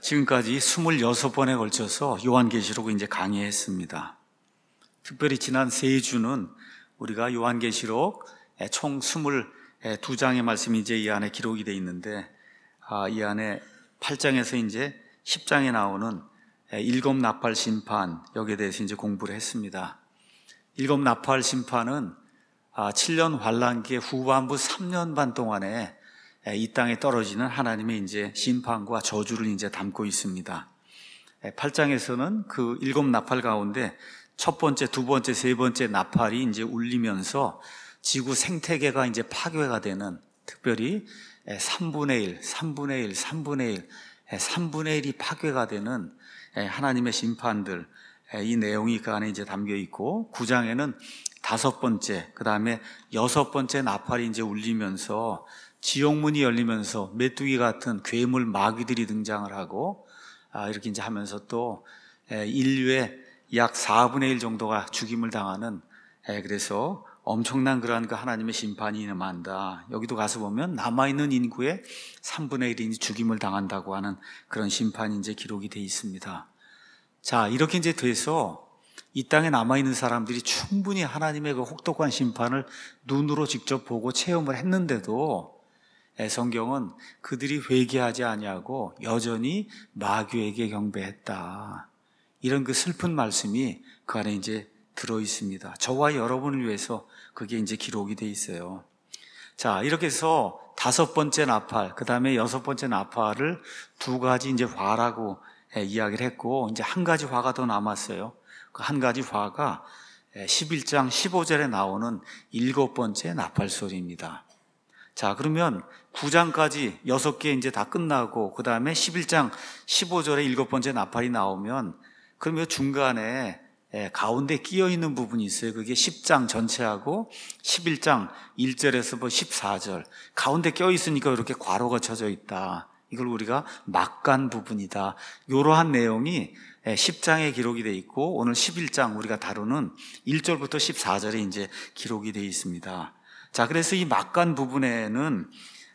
지금까지 26번에 걸쳐서 요한계시록을 이제 강의했습니다. 특별히 지난 3주는 우리가 요한계시록 총 22장의 말씀이 이제 이 안에 기록이 되어 있는데, 이 안에 8장에서 이제 10장에 나오는 일곱 나팔 심판, 여기에 대해서 이제 공부를 했습니다. 일곱 나팔 심판은 7년 환란기의 후반부 3년 반 동안에 이 땅에 떨어지는 하나님의 이제 심판과 저주를 이제 담고 있습니다. 8장에서는 그 일곱 나팔 가운데 첫 번째, 두 번째, 세 번째 나팔이 이제 울리면서 지구 생태계가 이제 파괴가 되는, 특별히 3분의 1, 3분의 1, 3분의 1, 3분의 1이 파괴가 되는 하나님의 심판들, 이 내용이 그 안에 이제 담겨 있고, 9장에는 다섯 번째, 그 다음에 여섯 번째 나팔이 이제 울리면서 지옥문이 열리면서 메뚜기 같은 괴물 마귀들이 등장을 하고, 이렇게 이제 하면서 또 인류의 약 4분의 1 정도가 죽임을 당하는, 그래서 엄청난 그러한 그 하나님의 심판이 임한다. 여기도 가서 보면 남아있는 인구의 3분의 1이 죽임을 당한다고 하는 그런 심판이 이제 기록이 되어 있습니다. 자, 이렇게 이제 돼서 이 땅에 남아있는 사람들이 충분히 하나님의 그 혹독한 심판을 눈으로 직접 보고 체험을 했는데도 성경은 그들이 회개하지 아니하고 여전히 마귀에게 경배했다, 이런 그 슬픈 말씀이 그 안에 이제 들어 있습니다. 저와 여러분을 위해서 그게 이제 기록이 돼 있어요. 자, 이렇게 해서 다섯 번째 나팔, 그 다음에 여섯 번째 나팔을 두 가지 이제 화라고 이야기를 했고, 이제 한 가지 화가 더 남았어요. 그 한 가지 화가 11장 15절에 나오는 일곱 번째 나팔 소리입니다. 자, 그러면 9장까지 6개 이제 다 끝나고, 그 다음에 11장 15절에 일곱 번째 나팔이 나오면, 그러면 중간에 가운데 끼어 있는 부분이 있어요. 그게 10장 전체하고 11장 1절에서 14절 가운데 껴 있으니까 이렇게 괄호가 쳐져 있다. 이걸 우리가 막간 부분이다. 이러한 내용이 10장에 기록이 되어 있고, 오늘 11장 우리가 다루는 1절부터 14절에 이제 기록이 되어 있습니다. 자, 그래서 이 막간 부분에는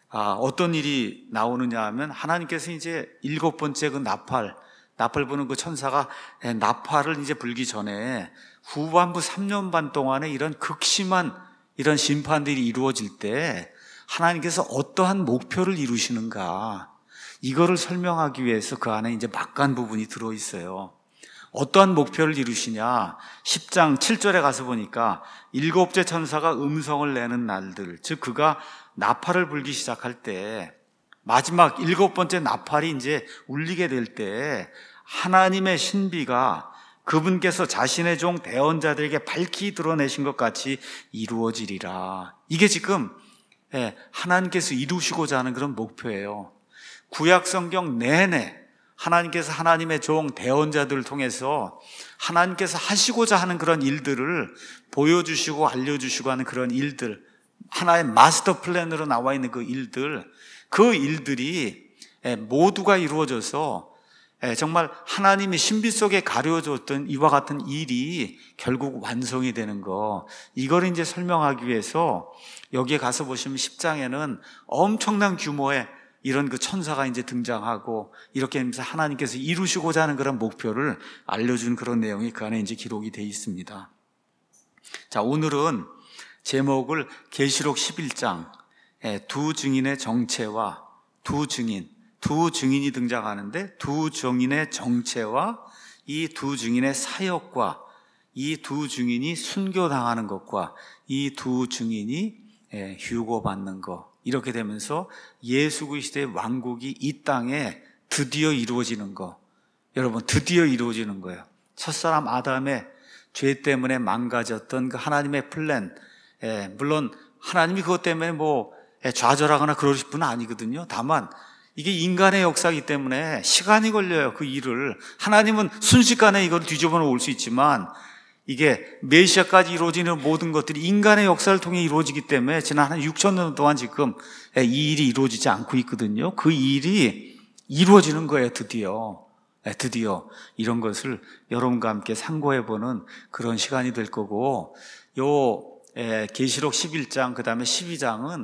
어떤 일이 나오느냐 하면, 하나님께서 이제 일곱 번째 그 나팔 부는 그 천사가 나팔을 이제 불기 전에 후반부 3년 반 동안에 이런 극심한 이런 심판들이 이루어질 때 하나님께서 어떠한 목표를 이루시는가, 이거를 설명하기 위해서 그 안에 이제 막간 부분이 들어 있어요. 어떠한 목표를 이루시냐, 10장 7절에 가서 보니까 일곱째 천사가 음성을 내는 날들, 즉 그가 나팔을 불기 시작할 때, 마지막 일곱 번째 나팔이 이제 울리게 될 때 하나님의 신비가 그분께서 자신의 종 대언자들에게 밝히 드러내신 것 같이 이루어지리라. 이게 지금 하나님께서 이루시고자 하는 그런 목표예요. 구약 성경 내내 하나님께서 하나님의 종 대언자들을 통해서 하나님께서 하시고자 하는 그런 일들을 보여주시고 알려주시고 하는 그런 일들, 하나의 마스터 플랜으로 나와 있는 그 일들이 모두가 이루어져서 정말 하나님의 신비 속에 가려졌던 이와 같은 일이 결국 완성이 되는 거, 이걸 이제 설명하기 위해서 여기에 가서 보시면 10장에는 엄청난 규모의 이런 그 천사가 이제 등장하고, 이렇게 하면서 하나님께서 이루시고자 하는 그런 목표를 알려준 그런 내용이 그 안에 이제 기록이 되어 있습니다. 자, 오늘은 제목을 계시록 11장 두 증인의 정체와 두 증인이 등장하는데, 두 증인의 정체와 이 두 증인의 사역과 이 두 증인이 순교당하는 것과 이 두 증인이 휴고받는 것, 이렇게 되면서 예수 그리스도의 왕국이 이 땅에 드디어 이루어지는 것, 여러분 드디어 이루어지는 거예요. 첫사람 아담의 죄 때문에 망가졌던 그 하나님의 플랜, 물론 하나님이 그것 때문에 좌절하거나 그러실 분은 아니거든요. 다만 이게 인간의 역사이기 때문에 시간이 걸려요. 그 일을 하나님은 순식간에 이걸 뒤집어 놓을 수 있지만, 이게 메시아까지 이루어지는 모든 것들이 인간의 역사를 통해 이루어지기 때문에 지난 한 6,000년 동안 지금 이 일이 이루어지지 않고 있거든요. 그 일이 이루어지는 거예요. 드디어 이런 것을 여러분과 함께 상고해보는 그런 시간이 될 거고, 계시록 11장 그 다음에 12장은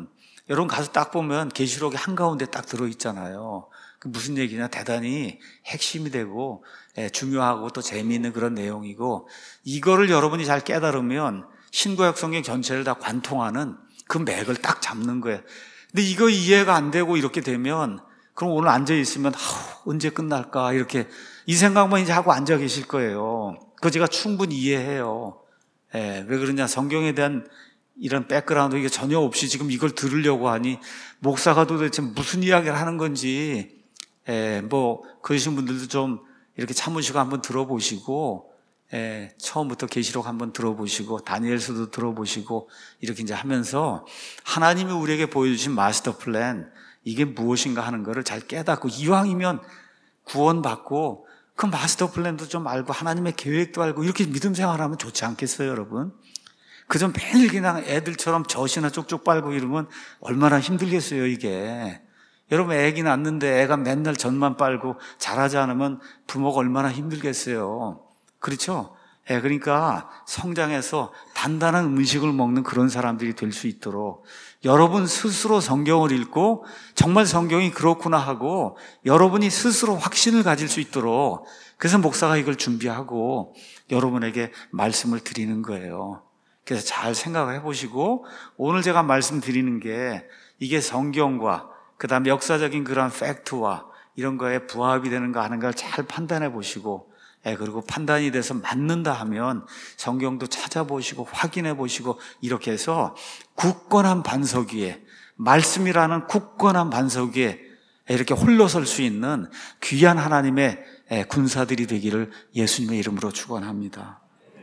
여러분 가서 딱 보면 계시록이 한가운데 딱 들어있잖아요. 그 무슨 얘기냐? 대단히 핵심이 되고 중요하고 또 재미있는 그런 내용이고, 이거를 여러분이 잘 깨달으면 신구약 성경 전체를 다 관통하는 그 맥을 딱 잡는 거예요. 근데 이거 이해가 안 되고 이렇게 되면 그럼 오늘 앉아있으면 언제 끝날까 이렇게 이 생각만 이제 하고 앉아 계실 거예요. 그거 제가 충분히 이해해요. 왜 그러냐? 성경에 대한 이런 백그라운드 이게 전혀 없이 지금 이걸 들으려고 하니 목사가 도대체 무슨 이야기를 하는 건지 그러신 분들도 좀 이렇게 참으시고 한번 들어보시고, 처음부터 계시록 한번 들어보시고 다니엘서도 들어보시고 이렇게 이제 하면서 하나님이 우리에게 보여주신 마스터 플랜, 이게 무엇인가 하는 거를 잘 깨닫고, 이왕이면 구원받고 그 마스터 플랜도 좀 알고 하나님의 계획도 알고 이렇게 믿음 생활하면 좋지 않겠어요, 여러분? 그저 매일 그냥 애들처럼 젖이나 쪽쪽 빨고 이러면 얼마나 힘들겠어요, 이게. 여러분 애기 낳는데 애가 맨날 젖만 빨고 자라지 않으면 부모가 얼마나 힘들겠어요. 그렇죠? 그러니까 성장해서 단단한 음식을 먹는 그런 사람들이 될 수 있도록 여러분 스스로 성경을 읽고 정말 성경이 그렇구나 하고 여러분이 스스로 확신을 가질 수 있도록, 그래서 목사가 이걸 준비하고 여러분에게 말씀을 드리는 거예요. 그래서 잘 생각을 해보시고, 오늘 제가 말씀드리는 게 이게 성경과 그 다음에 역사적인 그런 팩트와 이런 거에 부합이 되는가 하는가를 잘 판단해 보시고, 그리고 판단이 돼서 맞는다 하면 성경도 찾아보시고 확인해 보시고, 이렇게 해서 굳건한 반석 위에, 말씀이라는 굳건한 반석 위에 이렇게 홀로 설 수 있는 귀한 하나님의 군사들이 되기를 예수님의 이름으로 축원합니다.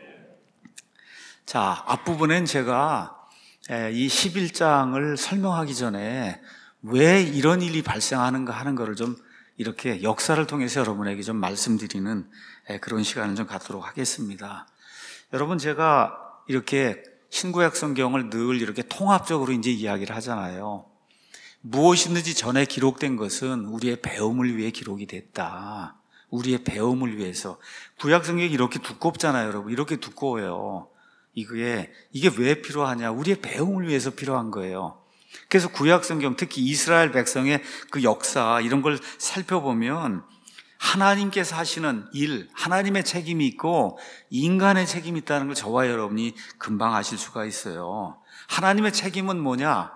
자, 앞부분엔 제가 이 11장을 설명하기 전에 왜 이런 일이 발생하는가 하는 것을 좀 이렇게 역사를 통해서 여러분에게 좀 말씀드리는 그런 시간을 좀 갖도록 하겠습니다. 여러분, 제가 이렇게 신구약 성경을 늘 이렇게 통합적으로 이제 이야기를 하잖아요. 무엇이든지 전에 기록된 것은 우리의 배움을 위해 기록이 됐다. 우리의 배움을 위해서. 구약 성경이 이렇게 두껍잖아요, 여러분. 이렇게 두꺼워요. 이게 왜 필요하냐? 우리의 배움을 위해서 필요한 거예요. 그래서 구약 성경, 특히 이스라엘 백성의 그 역사 이런 걸 살펴보면 하나님께서 하시는 일, 하나님의 책임이 있고 인간의 책임이 있다는 걸 저와 여러분이 금방 아실 수가 있어요. 하나님의 책임은 뭐냐?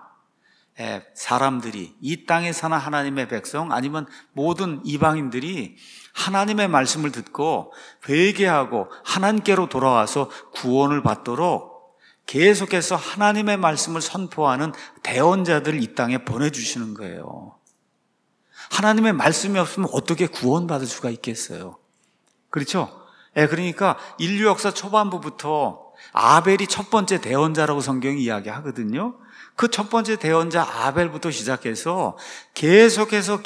사람들이, 이 땅에 사는 하나님의 백성 아니면 모든 이방인들이 하나님의 말씀을 듣고 회개하고 하나님께로 돌아와서 구원을 받도록 계속해서 하나님의 말씀을 선포하는 대언자들을 이 땅에 보내주시는 거예요. 하나님의 말씀이 없으면 어떻게 구원받을 수가 있겠어요? 그렇죠? 그러니까 인류 역사 초반부부터 아벨이 첫 번째 대언자라고 성경이 이야기하거든요. 그 첫 번째 대언자 아벨부터 시작해서 계속해서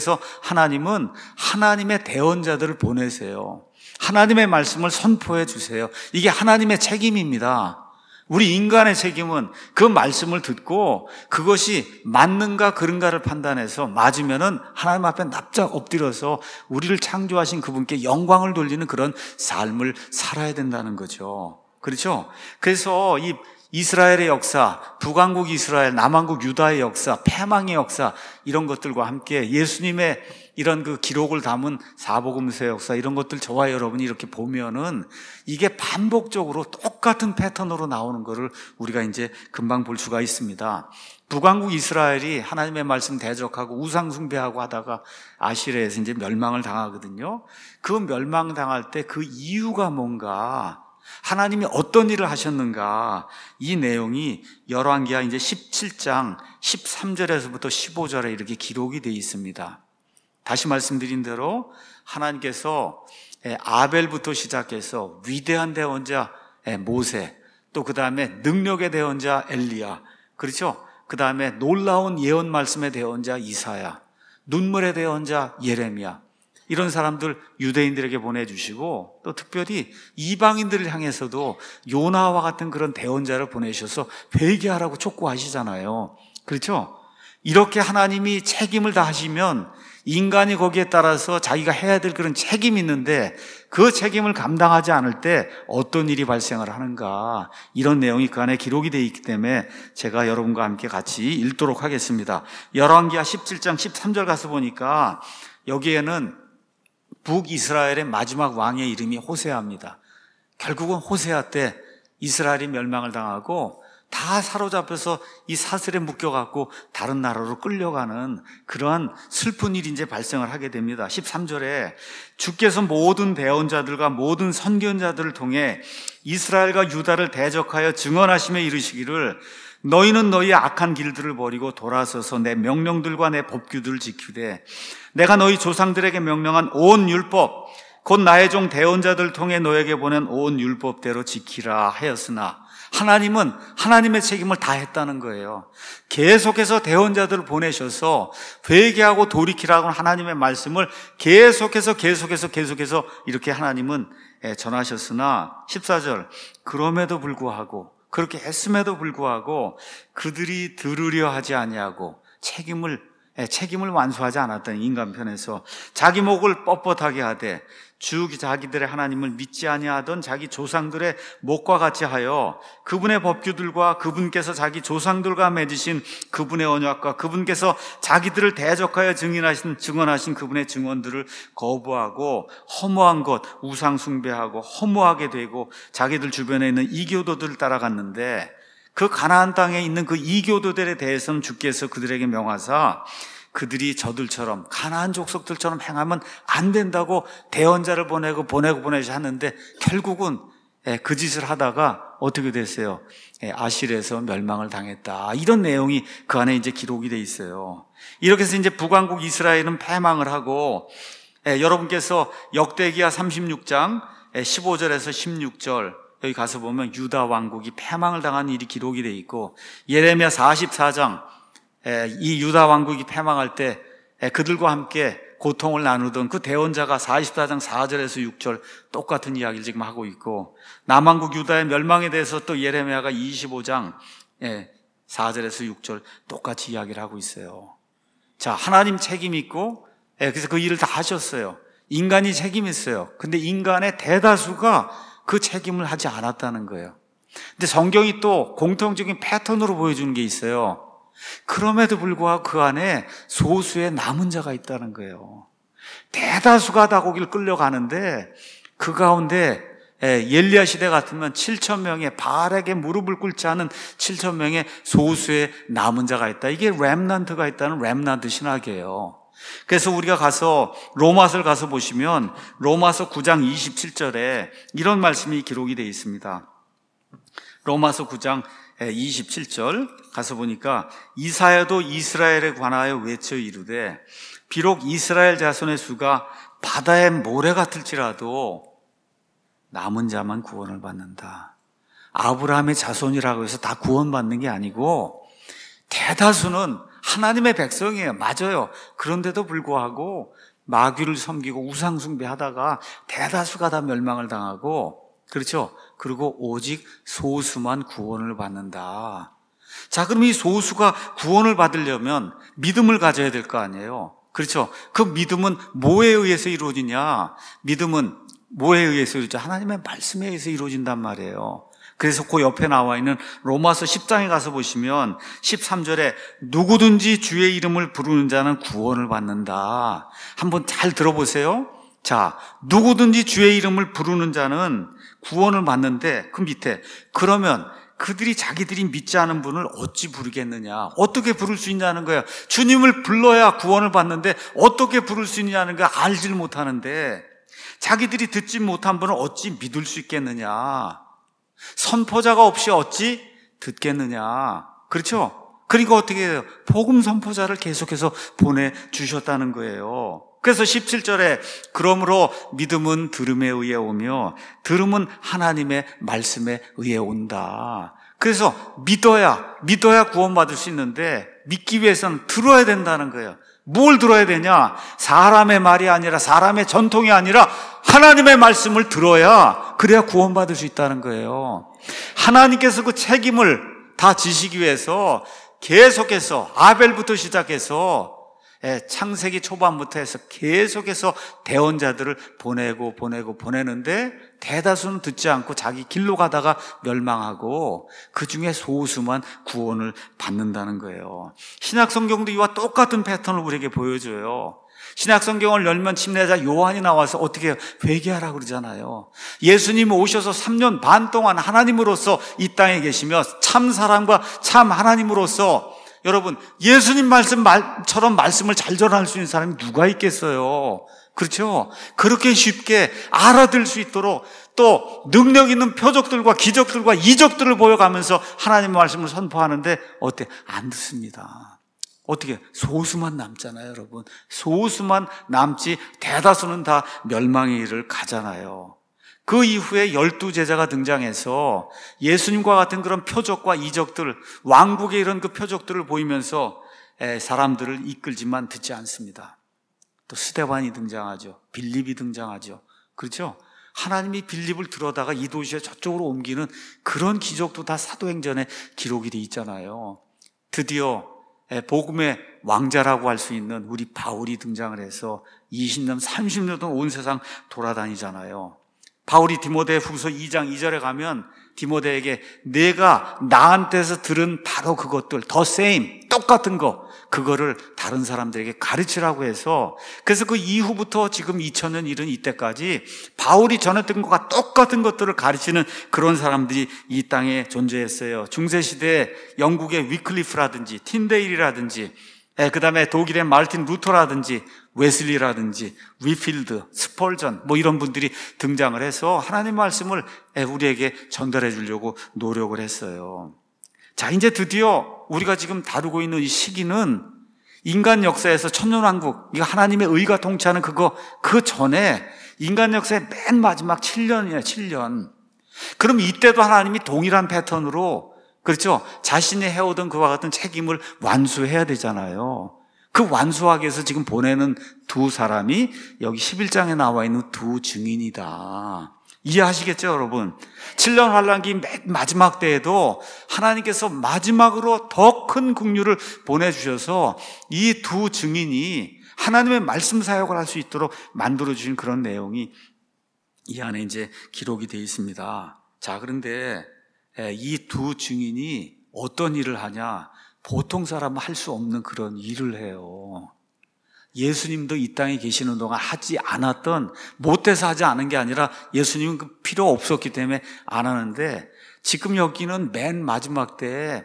하나님은 하나님의 대언자들을 보내세요. 하나님의 말씀을 선포해 주세요. 이게 하나님의 책임입니다. 우리 인간의 책임은 그 말씀을 듣고 그것이 맞는가 그른가를 판단해서 맞으면은 하나님 앞에 납작 엎드려서 우리를 창조하신 그분께 영광을 돌리는 그런 삶을 살아야 된다는 거죠. 그렇죠? 그래서 이 이스라엘의 역사, 북왕국 이스라엘, 남왕국 유다의 역사, 패망의 역사 이런 것들과 함께 예수님의 이런 그 기록을 담은 사복음서의 역사 이런 것들 저와 여러분이 이렇게 보면은 이게 반복적으로 똑같은 패턴으로 나오는 거를 우리가 이제 금방 볼 수가 있습니다. 북왕국 이스라엘이 하나님의 말씀 대적하고 우상 숭배하고 하다가 아시리아에서 이제 멸망을 당하거든요. 그 멸망당할 때 그 이유가 뭔가, 하나님이 어떤 일을 하셨는가, 이 내용이 열왕기하 이제 17장 13절에서부터 15절에 이렇게 기록이 되어 있습니다. 다시 말씀드린 대로 하나님께서 아벨부터 시작해서 위대한 대언자 모세, 또 그 다음에 능력의 대언자 엘리야, 그렇죠? 그 다음에 놀라운 예언 말씀의 대언자 이사야, 눈물의 대언자 예레미야, 이런 사람들 유대인들에게 보내주시고 또 특별히 이방인들을 향해서도 요나와 같은 그런 대언자를 보내셔서 회개하라고 촉구하시잖아요. 그렇죠? 이렇게 하나님이 책임을 다하시면 인간이 거기에 따라서 자기가 해야 될 그런 책임이 있는데 그 책임을 감당하지 않을 때 어떤 일이 발생을 하는가, 이런 내용이 그 안에 기록이 되어 있기 때문에 제가 여러분과 함께 같이 읽도록 하겠습니다. 열왕기하 17장 13절 가서 보니까 여기에는 북이스라엘의 마지막 왕의 이름이 호세아입니다. 결국은 호세아 때 이스라엘이 멸망을 당하고 다 사로잡혀서 이 사슬에 묶여갖고 다른 나라로 끌려가는 그러한 슬픈 일이 이제 발생을 하게 됩니다. 13절에 주께서 모든 대언자들과 모든 선견자들을 통해 이스라엘과 유다를 대적하여 증언하시며 이르시기를 너희는 너희의 악한 길들을 버리고 돌아서서 내 명령들과 내 법규들을 지키되 내가 너희 조상들에게 명령한 온 율법 곧 나의 종 대언자들을 통해 너에게 보낸 온 율법대로 지키라 하였으나, 하나님은 하나님의 책임을 다 했다는 거예요. 계속해서 대언자들을 보내셔서 회개하고 돌이키라고 하나님의 말씀을 계속해서 이렇게 하나님은 전하셨으나 14절 그럼에도 불구하고, 그렇게 했음에도 불구하고 그들이 들으려 하지 아니하고 책임을 완수하지 않았던 인간 편에서 자기 목을 뻣뻣하게 하되 자기들의 하나님을 믿지 아니하던 자기 조상들의 목과 같이 하여 그분의 법규들과 그분께서 자기 조상들과 맺으신 그분의 언약과 그분께서 자기들을 대적하여 증언하신 그분의 증언들을 거부하고 허무한 것, 우상 숭배하고 허무하게 되고 자기들 주변에 있는 이교도들을 따라갔는데, 그 가나안 땅에 있는 그 이교도들에 대해서는 주께서 그들에게 명하사 그들이 저들처럼 가나안 족속들처럼 행하면 안 된다고 대언자를 보내고 하는데 결국은 그 짓을 하다가 어떻게 됐어요? 아실에서 멸망을 당했다. 이런 내용이 그 안에 이제 기록이 돼 있어요. 이렇게 해서 이제 북왕국 이스라엘은 패망을 하고, 여러분께서 역대기하 36장 15절에서 16절 여기 가서 보면 유다 왕국이 패망을 당한 일이 기록이 돼 있고, 예레미야 44장 이 유다 왕국이 패망할 때 그들과 함께 고통을 나누던 그 대언자가 44장 4절에서 6절 똑같은 이야기를 지금 하고 있고, 남왕국 유다의 멸망에 대해서 또 예레미야가 25장 4절에서 6절 똑같이 이야기를 하고 있어요. 자, 하나님 책임 있고, 그래서 그 일을 다 하셨어요. 인간이 책임 있어요. 근데 인간의 대다수가 그 책임을 하지 않았다는 거예요. 근데 성경이 또 공통적인 패턴으로 보여주는 게 있어요. 그럼에도 불구하고 그 안에 소수의 남은 자가 있다는 거예요. 대다수가 다 거길 끌려가는데 그 가운데 엘리야 시대 같으면 7,000명의 바알에게 무릎을 꿇지 않은 7,000명의 소수의 남은 자가 있다. 이게 렘넌트가 있다는 렘넌트 신학이에요. 그래서 우리가 가서 로마서를 가서 보시면 로마서 9장 27절에 이런 말씀이 기록이 되어 있습니다. 로마서 9장 27절 가서 보니까 이사야도 이스라엘에 관하여 외쳐 이르되 비록 이스라엘 자손의 수가 바다의 모래 같을지라도 남은 자만 구원을 받는다. 아브라함의 자손이라고 해서 다 구원받는 게 아니고 대다수는 하나님의 백성이에요. 맞아요. 그런데도 불구하고 마귀를 섬기고 우상 숭배하다가 대다수가 다 멸망을 당하고, 그렇죠? 그리고 오직 소수만 구원을 받는다. 자, 그럼 이 소수가 구원을 받으려면 믿음을 가져야 될 거 아니에요. 그렇죠? 그 믿음은 뭐에 의해서 이루어지냐? 믿음은 뭐에 의해서 이루어지죠? 하나님의 말씀에 의해서 이루어진단 말이에요. 그래서 그 옆에 나와 있는 로마서 10장에 가서 보시면 13절에 누구든지 주의 이름을 부르는 자는 구원을 받는다. 한번 잘 들어보세요. 자, 누구든지 주의 이름을 부르는 자는 구원을 받는데 그 밑에 그러면 그들이 자기들이 믿지 않은 분을 어찌 부르겠느냐? 어떻게 부를 수 있냐는 거야. 주님을 불러야 구원을 받는데 어떻게 부를 수 있냐는 거 알지를 못하는데 자기들이 듣지 못한 분을 어찌 믿을 수 있겠느냐? 선포자가 없이 어찌 듣겠느냐? 그렇죠? 그러니까 어떻게 해요? 복음 선포자를 계속해서 보내주셨다는 거예요. 그래서 17절에 그러므로 믿음은 들음에 의해 오며 들음은 하나님의 말씀에 의해 온다. 그래서 믿어야 구원받을 수 있는데 믿기 위해서는 들어야 된다는 거예요. 뭘 들어야 되냐? 사람의 말이 아니라 사람의 전통이 아니라 하나님의 말씀을 들어야 그래야 구원받을 수 있다는 거예요. 하나님께서 그 책임을 다 지시기 위해서 계속해서 아벨부터 시작해서 창세기 초반부터 해서 계속해서 대언자들을 보내는데 대다수는 듣지 않고 자기 길로 가다가 멸망하고 그 중에 소수만 구원을 받는다는 거예요. 신약성경도 이와 똑같은 패턴을 우리에게 보여줘요. 신약성경을 열면 침례자 요한이 나와서 어떻게 회개하라고 그러잖아요. 예수님 오셔서 3년 반 동안 하나님으로서 이 땅에 계시며 참 사람과 참 하나님으로서 여러분 예수님 말씀처럼 말씀을 잘 전할 수 있는 사람이 누가 있겠어요? 그렇죠? 그렇게 쉽게 알아들 수 있도록 또 능력 있는 표적들과 기적들과 이적들을 보여가면서 하나님의 말씀을 선포하는데 어때? 안 듣습니다. 어떻게? 소수만 남잖아요, 여러분. 소수만 남지 대다수는 다 멸망의 일을 가잖아요. 그 이후에 12제자가 등장해서 예수님과 같은 그런 표적과 이적들, 왕국의 이런 그 표적들을 보이면서 사람들을 이끌지만 듣지 않습니다. 또 스데반이 등장하죠. 빌립이 등장하죠. 그렇죠? 하나님이 빌립을 들어다가 이 도시에 저쪽으로 옮기는 그런 기적도 다 사도행전에 기록이 돼 있잖아요. 드디어 복음의 왕자라고 할 수 있는 우리 바울이 등장을 해서 20년, 30년 동안 온 세상 돌아다니잖아요. 바울이 디모데후서 2장 2절에 가면 디모데에게 내가 나한테서 들은 바로 그것들, the same, 똑같은 거, 그거를 다른 사람들에게 가르치라고 해서 그래서 그 이후부터 지금 2000년 이른 이때까지 바울이 전했던 것과 똑같은 것들을 가르치는 그런 사람들이 이 땅에 존재했어요. 중세시대에 영국의 위클리프라든지 틴데일이라든지 그 다음에 독일의 말틴 루터라든지 웨슬리라든지 위필드, 스펄전 이런 분들이 등장을 해서 하나님 말씀을 우리에게 전달해 주려고 노력을 했어요. 자, 이제 드디어 우리가 지금 다루고 있는 이 시기는 인간 역사에서 천년왕국, 이거 하나님의 의가 통치하는 그 전에 인간 역사의 맨 마지막 7년이에요, 7년. 그럼 이때도 하나님이 동일한 패턴으로, 그렇죠? 자신이 해오던 그와 같은 책임을 완수해야 되잖아요. 그 완수하기 위해서 지금 보내는 두 사람이 여기 11장에 나와 있는 두 증인이다. 이해하시겠죠, 여러분? 7년 환란기 맨 마지막 때에도 하나님께서 마지막으로 더 큰 긍휼을 보내주셔서 이 두 증인이 하나님의 말씀 사역을 할 수 있도록 만들어주신 그런 내용이 이 안에 이제 기록이 되어 있습니다. 자, 그런데 이 두 증인이 어떤 일을 하냐? 보통 사람은 할 수 없는 그런 일을 해요. 예수님도 이 땅에 계시는 동안 하지 않았던, 못해서 하지 않은 게 아니라 예수님은 그 필요 없었기 때문에 안 하는데 지금 여기는 맨 마지막 때에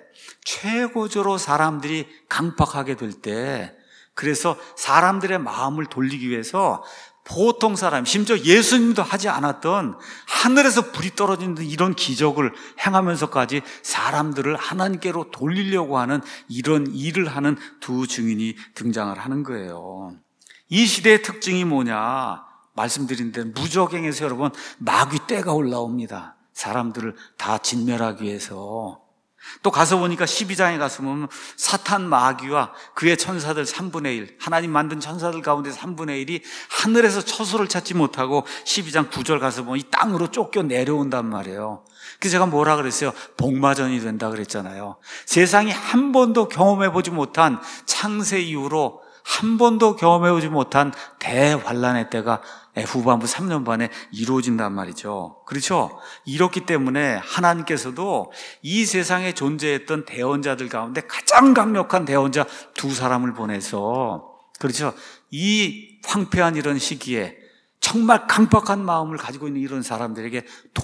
최고조로 사람들이 강팍하게 될 때, 그래서 사람들의 마음을 돌리기 위해서 보통 사람, 심지어 예수님도 하지 않았던 하늘에서 불이 떨어지는 이런 기적을 행하면서까지 사람들을 하나님께로 돌리려고 하는 이런 일을 하는 두 증인이 등장을 하는 거예요. 이 시대의 특징이 뭐냐? 말씀드린 대로 무적행에서 여러분 마귀 떼가 올라옵니다. 사람들을 다 진멸하기 위해서. 또 가서 보니까 12장에 가서 보면 사탄 마귀와 그의 천사들 3분의 1, 하나님 만든 천사들 가운데 3분의 1이 하늘에서 처소를 찾지 못하고 12장 9절 가서 보면 이 땅으로 쫓겨 내려온단 말이에요. 그래서 제가 뭐라 그랬어요? 복마전이 된다 그랬잖아요. 세상이 한 번도 경험해보지 못한, 창세 이후로 한 번도 경험해보지 못한 대환란의 때가 후반부 3년 반에 이루어진단 말이죠. 그렇죠? 이렇기 때문에 하나님께서도 이 세상에 존재했던 대언자들 가운데 가장 강력한 대언자 두 사람을 보내서, 그렇죠? 이 황폐한 이런 시기에 정말 강박한 마음을 가지고 있는 이런 사람들에게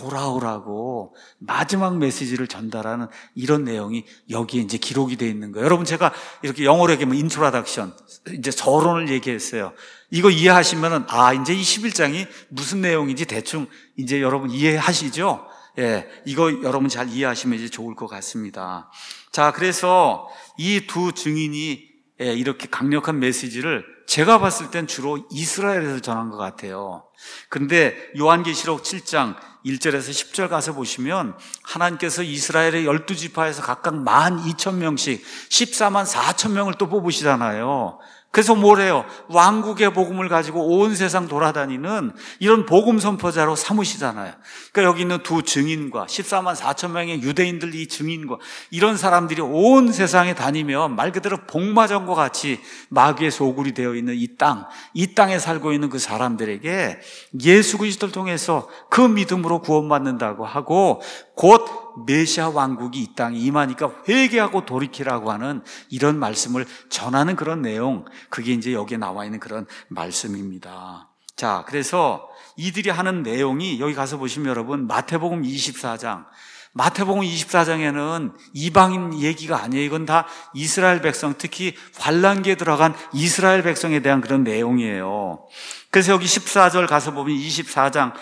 돌아오라고 마지막 메시지를 전달하는 이런 내용이 여기에 이제 기록이 되어 있는 거예요. 여러분, 제가 이렇게 영어로 얘기하면 인트로덕션, 이제 서론을 얘기했어요. 이거 이해하시면은, 이제 이 11장이 무슨 내용인지 대충 이제 여러분 이해하시죠? 예, 이거 여러분 잘 이해하시면 이제 좋을 것 같습니다. 자, 그래서 이 두 증인이 이렇게 강력한 메시지를 제가 봤을 땐 주로 이스라엘에서 전한 것 같아요. 그런데 요한계시록 7장 1절에서 10절 가서 보시면 하나님께서 이스라엘의 12지파에서 각각 12,000명씩 14만 4천 명을 또 뽑으시잖아요. 그래서 뭐래요? 왕국의 복음을 가지고 온 세상 돌아다니는 이런 복음 선포자로 삼으시잖아요. 그러니까 여기 있는 두 증인과 14만 4천 명의 유대인들 이 증인과 이런 사람들이 온 세상에 다니며 말 그대로 복마전과 같이 마귀의 소굴이 되어 있는 이 땅에 살고 있는 그 사람들에게 예수 그리스도를 통해서 그 믿음으로 구원받는다고 하고 곧 메시아 왕국이 이 땅에 임하니까 회개하고 돌이키라고 하는 이런 말씀을 전하는 그런 내용, 그게 이제 여기에 나와 있는 그런 말씀입니다. 자, 그래서 이들이 하는 내용이 여기 가서 보시면 여러분 마태복음 24장, 마태복음 24장에는 이방인 얘기가 아니에요. 이건 다 이스라엘 백성, 특히 환란기에 들어간 이스라엘 백성에 대한 그런 내용이에요. 그래서 여기 14절 가서 보면 24절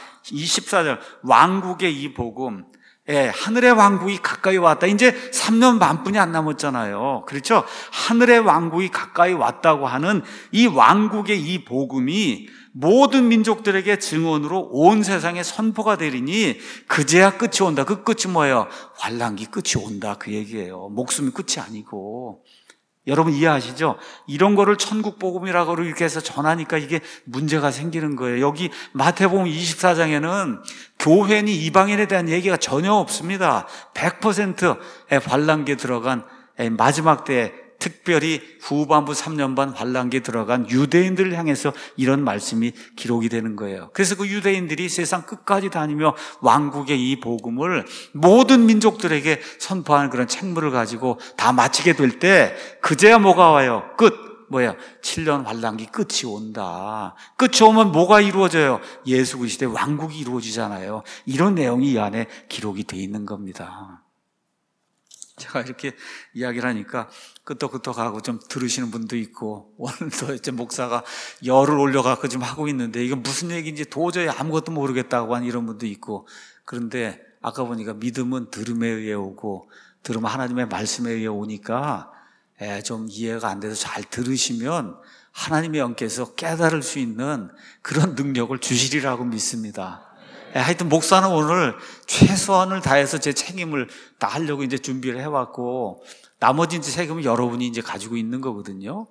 왕국의 이 복음, 하늘의 왕국이 가까이 왔다. 이제 3년 반뿐이 안 남았잖아요. 그렇죠? 하늘의 왕국이 가까이 왔다고 하는 이 왕국의 이 복음이 모든 민족들에게 증언으로 온 세상에 선포가 되리니 그제야 끝이 온다. 그 끝이 뭐예요? 환란기 끝이 온다. 그 얘기예요. 목숨이 끝이 아니고. 여러분 이해하시죠? 이런 거를 천국 복음이라고 이렇게 해서 전하니까 이게 문제가 생기는 거예요. 여기 마태복음 24장에는 교회니 이방인에 대한 얘기가 전혀 없습니다. 100%의 환란기에 들어간 마지막 때에 특별히 후반부 3년 반 환란기에 들어간 유대인들을 향해서 이런 말씀이 기록이 되는 거예요. 그래서 그 유대인들이 세상 끝까지 다니며 왕국의 이 복음을 모든 민족들에게 선포하는 그런 책무를 가지고 다 마치게 될 때 그제야 뭐가 와요? 끝! 뭐예요? 7년 환란기 끝이 온다. 끝이 오면 뭐가 이루어져요? 예수 그리스도의 왕국이 이루어지잖아요. 이런 내용이 이 안에 기록이 돼 있는 겁니다. 제가 이렇게 이야기를 하니까 끄떡끄떡하고 좀 들으시는 분도 있고, 오늘도 이제 목사가 열을 올려갖고 좀 하고 있는데 이게 무슨 얘기인지 도저히 아무것도 모르겠다고 하는 이런 분도 있고, 그런데 아까 보니까 믿음은 들음에 의해 오고 들으면 하나님의 말씀에 의해 오니까 좀 이해가 안 돼서 잘 들으시면 하나님의 영께서 깨달을 수 있는 그런 능력을 주시리라고 믿습니다. 하여튼 목사는 오늘 최선을 다해서 제 책임을 다 하려고 이제 준비를 해왔고, 나머지 이제 책임은 여러분이 이제 가지고 있는 거거든요.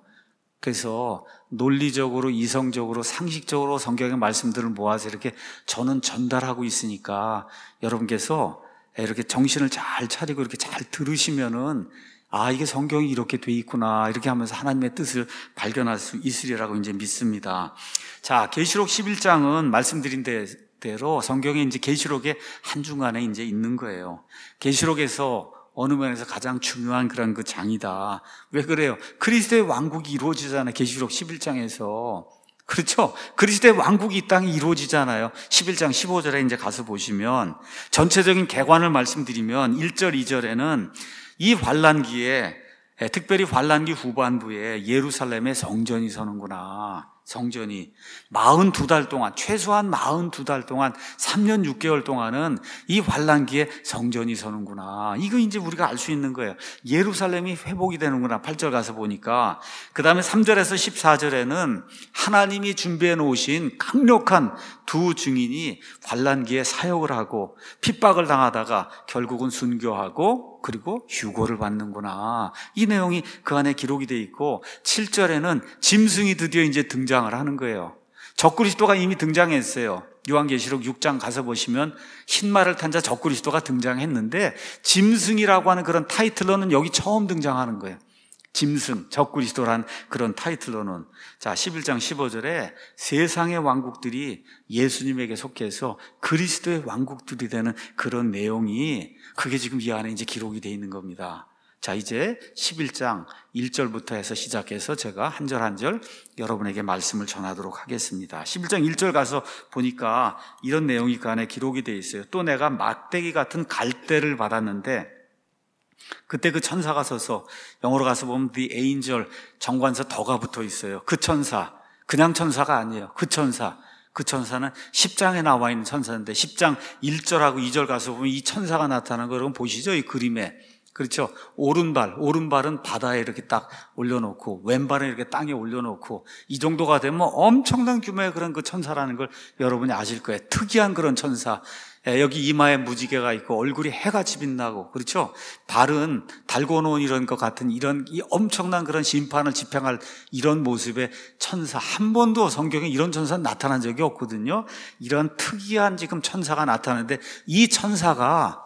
그래서 논리적으로, 이성적으로, 상식적으로 성경의 말씀들을 모아서 이렇게 저는 전달하고 있으니까 여러분께서 이렇게 정신을 잘 차리고 이렇게 잘 들으시면은 아, 이게 성경이 이렇게 돼 있구나, 이렇게 하면서 하나님의 뜻을 발견할 수 있으리라고 이제 믿습니다. 자, 계시록 11장은 말씀드린 대로 성경에 이제 계시록의 한중간에 이제 있는 거예요. 계시록에서 어느 면에서 가장 중요한 그런 그 장이다. 왜 그래요? 그리스도의 왕국이 이루어지잖아요. 계시록 11장에서. 그렇죠? 그리스도의 왕국이 이 땅에 이루어지잖아요. 11장 15절에 이제 가서 보시면 전체적인 개관을 말씀드리면 1절, 2절에는 이 환란기에, 특별히 환란기 후반부에 예루살렘의 성전이 서는구나. 성전이 42달 동안, 최소한 42달 동안 3년 6개월 동안은 이 환란기에 성전이 서는구나. 이거 이제 우리가 알 수 있는 거예요. 예루살렘이 회복이 되는구나. 8절 가서 보니까. 그 다음에 3절에서 14절에는 하나님이 준비해 놓으신 강력한 두 증인이 환란기에 사역을 하고 핍박을 당하다가 결국은 순교하고 그리고 휴고를 받는구나. 이 내용이 그 안에 기록이 되어 있고, 7절에는 짐승이 드디어 이제 등장을 하는 거예요. 적그리스도가 이미 등장했어요. 요한계시록 6장 가서 보시면 흰말을 탄 자 적그리스도가 등장했는데 짐승이라고 하는 그런 타이틀로는 여기 처음 등장하는 거예요. 짐승, 적그리스도란 그런 타이틀로는. 자, 11장 15절에 세상의 왕국들이 예수님에게 속해서 그리스도의 왕국들이 되는 그런 내용이, 그게 지금 이 안에 이제 기록이 되어 있는 겁니다. 자, 이제 11장 1절부터 해서 시작해서 제가 한 절 한 절 여러분에게 말씀을 전하도록 하겠습니다. 11장 1절 가서 보니까 이런 내용이 그 안에 기록이 되어 있어요. 또 내가 막대기 같은 갈대를 받았는데, 그때 그 천사가 서서, 영어로 가서 보면 the angel, 정관사 더가 붙어 있어요. 그 천사, 그냥 천사가 아니에요. 그 천사. 그 천사는 10장에 나와 있는 천사인데 10장 1절하고 2절 가서 보면 이 천사가 나타나는 거 여러분 보시죠? 이 그림에. 그렇죠? 오른발은 바다에 이렇게 딱 올려놓고 왼발은 이렇게 땅에 올려놓고 이 정도가 되면 엄청난 규모의 그런 그 천사라는 걸 여러분이 아실 거예요. 특이한 그런 천사. 여기 이마에 무지개가 있고 얼굴이 해같이 빛나고, 그렇죠? 발은 달고 놓은 이런 것 같은 이런 이 엄청난 그런 심판을 집행할 이런 모습의 천사. 한 번도 성경에 이런 천사는 나타난 적이 없거든요. 이런 특이한 지금 천사가 나타나는데 이 천사가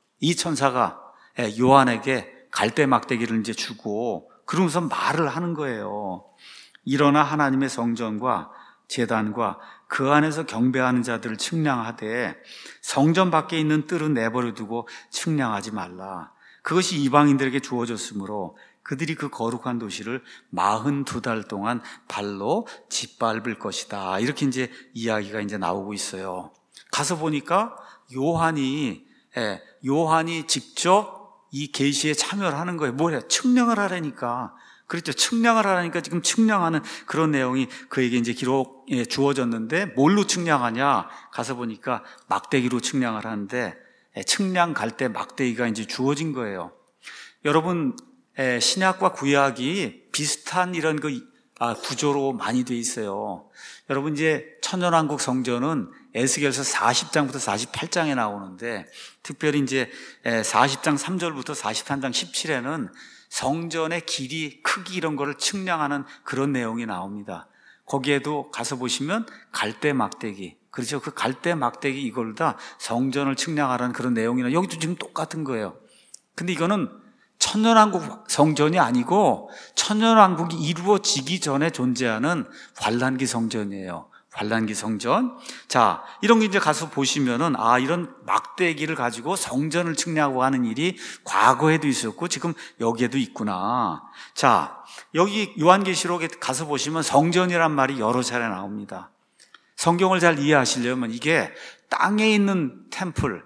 요한에게 갈대 막대기를 이제 주고 그러면서 말을 하는 거예요. 일어나 하나님의 성전과 제단과 그 안에서 경배하는 자들을 측량하되 성전 밖에 있는 뜰은 내버려 두고 측량하지 말라. 그것이 이방인들에게 주어졌으므로 그들이 그 거룩한 도시를 42달 동안 발로 짓밟을 것이다. 이렇게 이제 이야기가 이제 나오고 있어요. 가서 보니까 요한이 직접 이 계시에 참여를 하는 거예요. 뭐래요? 측량을 하라니까. 그렇죠. 측량을 하라니까 지금 측량하는 그런 내용이 그에게 이제 기록에 주어졌는데 뭘로 측량하냐? 가서 보니까 막대기로 측량을 하는데 측량 갈 때 막대기가 이제 주어진 거예요. 여러분, 신약과 구약이 비슷한 이런 구조로 많이 돼 있어요. 여러분, 이제 천년왕국 성전은 에스겔서 40장부터 48장에 나오는데 특별히 이제 40장 3절부터 43장 17에는 성전의 길이, 크기 이런 거를 측량하는 그런 내용이 나옵니다. 거기에도 가서 보시면 갈대 막대기, 그렇죠? 그 갈대 막대기 이걸 다 성전을 측량하라는 그런 내용이나 여기도 지금 똑같은 거예요. 근데 이거는 천년왕국 성전이 아니고 천년왕국이 이루어지기 전에 존재하는 환란기 성전이에요. 환란기 성전. 자, 이런 게 이제 가서 보시면은 이런 막대기를 가지고 성전을 측량하고 하는 일이 과거에도 있었고 지금 여기에도 있구나. 자, 여기 요한계시록에 가서 보시면 성전이란 말이 여러 차례 나옵니다. 성경을 잘 이해하시려면 이게 땅에 있는 템플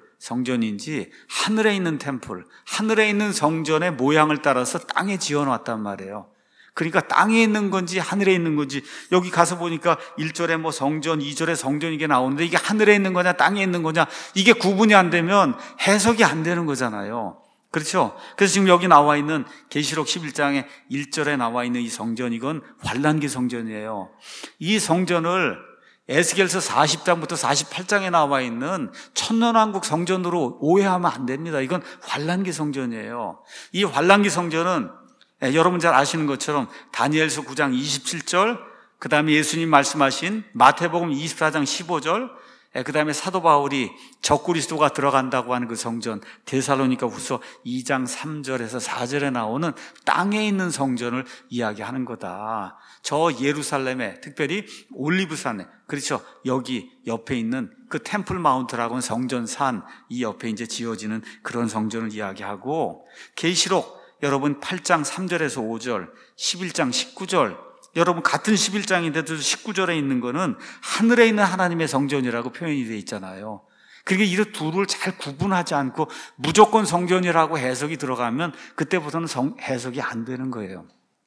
성전인지 하늘에 있는 템플, 하늘에 있는 성전의 모양을 따라서 땅에 지어놨단 말이에요. 그러니까 땅에 있는 건지 하늘에 있는 건지, 여기 가서 보니까 1절에 뭐 성전, 2절에 성전 이게 나오는데 이게 하늘에 있는 거냐 땅에 있는 거냐 이게 구분이 안 되면 해석이 안 되는 거잖아요. 그렇죠? 그래서 지금 여기 나와 있는 계시록 11장에 1절에 나와 있는 이 성전, 이건 환란기 성전이에요. 이 성전을 에스겔서 40장부터 48장에 나와 있는 천년왕국 성전으로 오해하면 안 됩니다. 이건 환란기 성전이에요. 이 환란기 성전은 여러분 잘 아시는 것처럼 다니엘서 9장 27절, 그 다음에 예수님 말씀하신 마태복음 24장 15절, 그 다음에 사도 바울이 적그리스도가 들어간다고 하는 그 성전 데살로니가 후서 2장 3절에서 4절에 나오는 땅에 있는 성전을 이야기하는 거다. 저 예루살렘에, 특별히 올리브산에, 그렇죠, 여기 옆에 있는 그 템플 마운트라고 하는 성전산, 이 옆에 이제 지어지는 그런 성전을 이야기하고, 계시록 여러분 8장 3절에서 5절, 11장 19절, 여러분 같은 11장인데도 19절에 있는 거는 하늘에 있는 하나님의 성전이라고 표현이 되어 있잖아요. 그러니까 이 둘을 잘 구분하지 않고 무조건 성전이라고 해석이 들어가면 그때부터는 해석이 안 되는 거예요.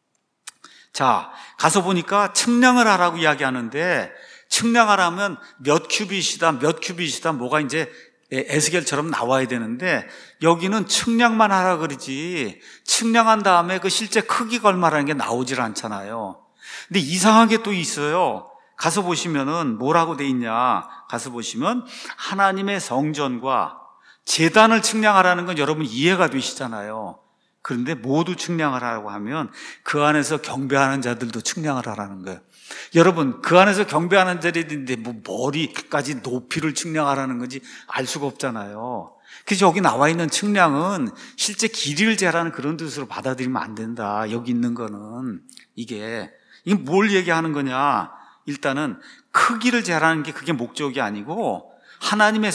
자, 가서 보니까 측량을 하라고 이야기하는데, 측량하라면 몇 큐빗이다 뭐가 이제 에스겔처럼 나와야 되는데 여기는 측량만 하라 그러지 측량한 다음에 그 실제 크기가 얼마라는 게 나오질 않잖아요. 근데 이상한 게 또 있어요. 가서 보시면은 뭐라고 돼 있냐, 가서 보시면 하나님의 성전과 제단을 측량하라는 건 여러분 이해가 되시잖아요. 그런데 모두 측량을 하라고 하면 그 안에서 경배하는 자들도 측량을 하라는 거예요. 여러분, 그 안에서 경배하는 자들인데 뭐 머리까지 높이를 측량하라는 건지 알 수가 없잖아요. 그래서 여기 나와 있는 측량은 실제 길이를 재라는 그런 뜻으로 받아들이면 안 된다. 여기 있는 거는 이게 뭘 얘기하는 거냐, 일단은 크기를 재라는 게 그게 목적이 아니고 하나님의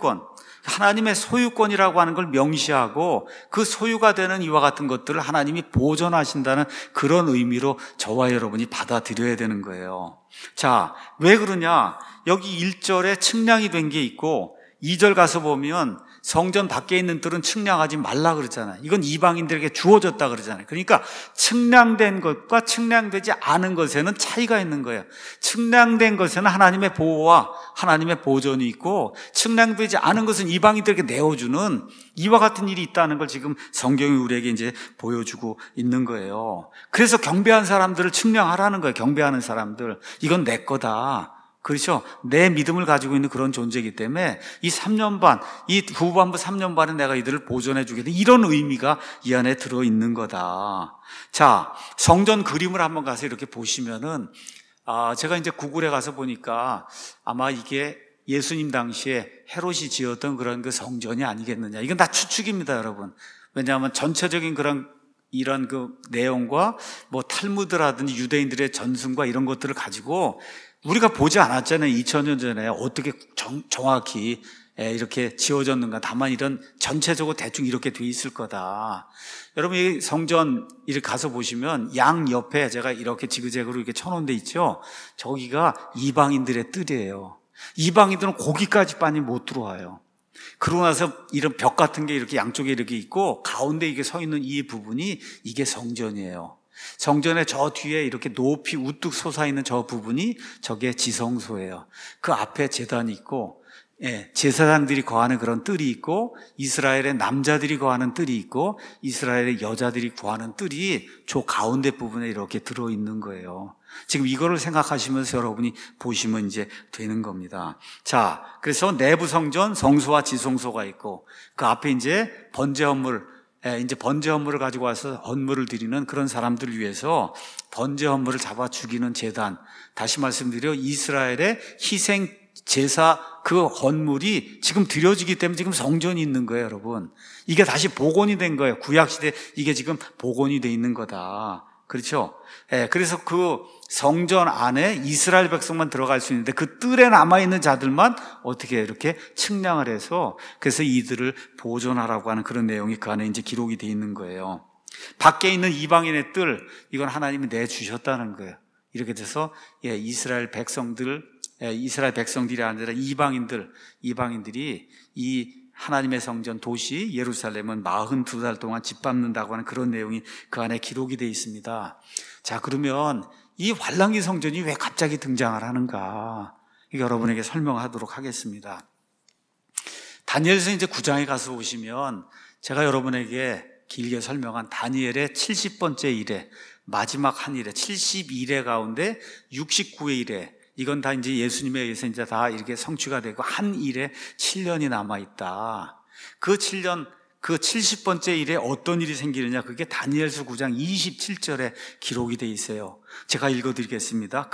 소유권이라고 하는 걸 명시하고 그 소유가 되는 이와 같은 것들을 하나님이 보존하신다는 그런 의미로 저와 여러분이 받아들여야 되는 거예요. 자, 왜 그러냐? 여기 1절에 측량이 된 게 있고 2절 가서 보면 성전 밖에 있는 뜰은 측량하지 말라 그러잖아요. 이건 이방인들에게 주어졌다 그러잖아요. 그러니까 측량된 것과 측량되지 않은 것에는 차이가 있는 거예요. 측량된 것에는 하나님의 보호와 하나님의 보존이 있고 측량되지 않은 것은 이방인들에게 내어주는 이와 같은 일이 있다는 걸 지금 성경이 우리에게 이제 보여주고 있는 거예요. 그래서 경배한 사람들을 측량하라는 거예요. 경배하는 사람들. 이건 내 거다. 그렇죠? 내 믿음을 가지고 있는 그런 존재이기 때문에 이 3년 반, 이 후반부 3년 반은 내가 이들을 보존해 주겠다. 이런 의미가 이 안에 들어있는 거다. 자, 성전 그림을 한번 가서 이렇게 보시면은, 제가 이제 구글에 가서 보니까 아마 이게 예수님 당시에 헤롯이 지었던 그런 그 성전이 아니겠느냐. 이건 다 추측입니다, 여러분. 왜냐하면 전체적인 이런 그 내용과 뭐 탈무드라든지 유대인들의 전승과 이런 것들을 가지고 우리가 보지 않았잖아요. 2000년 전에 어떻게 정확히 이렇게 지어졌는가. 다만 이런 전체적으로 대충 이렇게 돼 있을 거다. 여러분 이 성전 이렇게 가서 보시면 양 옆에 제가 이렇게 지그재그로 이렇게 쳐놓은 데 있죠. 저기가 이방인들의 뜰이에요. 이방인들은 거기까지 빨리 못 들어와요. 그러고 나서 이런 벽 같은 게 이렇게 양쪽에 이렇게 있고 가운데 이게 서 있는 이 부분이 이게 성전이에요. 성전의 저 뒤에 이렇게 높이 우뚝 솟아있는 저 부분이 저게 지성소예요. 그 앞에 제단이 있고 제사장들이 거하는 그런 뜰이 있고 이스라엘의 남자들이 거하는 뜰이 있고 이스라엘의 여자들이 거하는 뜰이 저 가운데 부분에 이렇게 들어있는 거예요. 지금 이거를 생각하시면서 여러분이 보시면 이제 되는 겁니다. 자, 그래서 내부 성전, 성소와 지성소가 있고 그 앞에 이제 번제 헌물, 이제 번제 헌물을 가지고 와서 헌물을 드리는 그런 사람들을 위해서 번제 헌물을 잡아 죽이는 제단. 다시 말씀드려 이스라엘의 희생 제사 그 헌물이 지금 드려지기 때문에 지금 성전이 있는 거예요, 여러분. 이게 다시 복원이 된 거예요. 구약 시대 이게 지금 복원이 돼 있는 거다. 그렇죠? 그래서 그 성전 안에 이스라엘 백성만 들어갈 수 있는데 그 뜰에 남아있는 자들만 어떻게 이렇게 측량을 해서 그래서 이들을 보존하라고 하는 그런 내용이 그 안에 이제 기록이 돼 있는 거예요. 밖에 있는 이방인의 뜰, 이건 하나님이 내주셨다는 거예요. 이렇게 돼서 이스라엘 백성들이 아니라 이방인들이 이 하나님의 성전 도시 예루살렘은 42달 동안 짓밟는다고 하는 그런 내용이 그 안에 기록이 되어 있습니다. 자, 그러면 이 환란기 성전이 왜 갑자기 등장을 하는가? 여러분에게 설명하도록 하겠습니다. 다니엘서 이제 9장에 가서 보시면 제가 여러분에게 길게 설명한 다니엘의 70번째 일에 마지막 한 일에 72일에 가운데 69의 일에 이건 다 이제 예수님에 의해서 이제 다 이렇게 성취가 되고 한 일에 7년이 남아있다. 그 7년, 그 70번째 일에 어떤 일이 생기느냐. 그게 다니엘서 9장 27절에 기록이 되어 있어요. 제가 읽어드리겠습니다.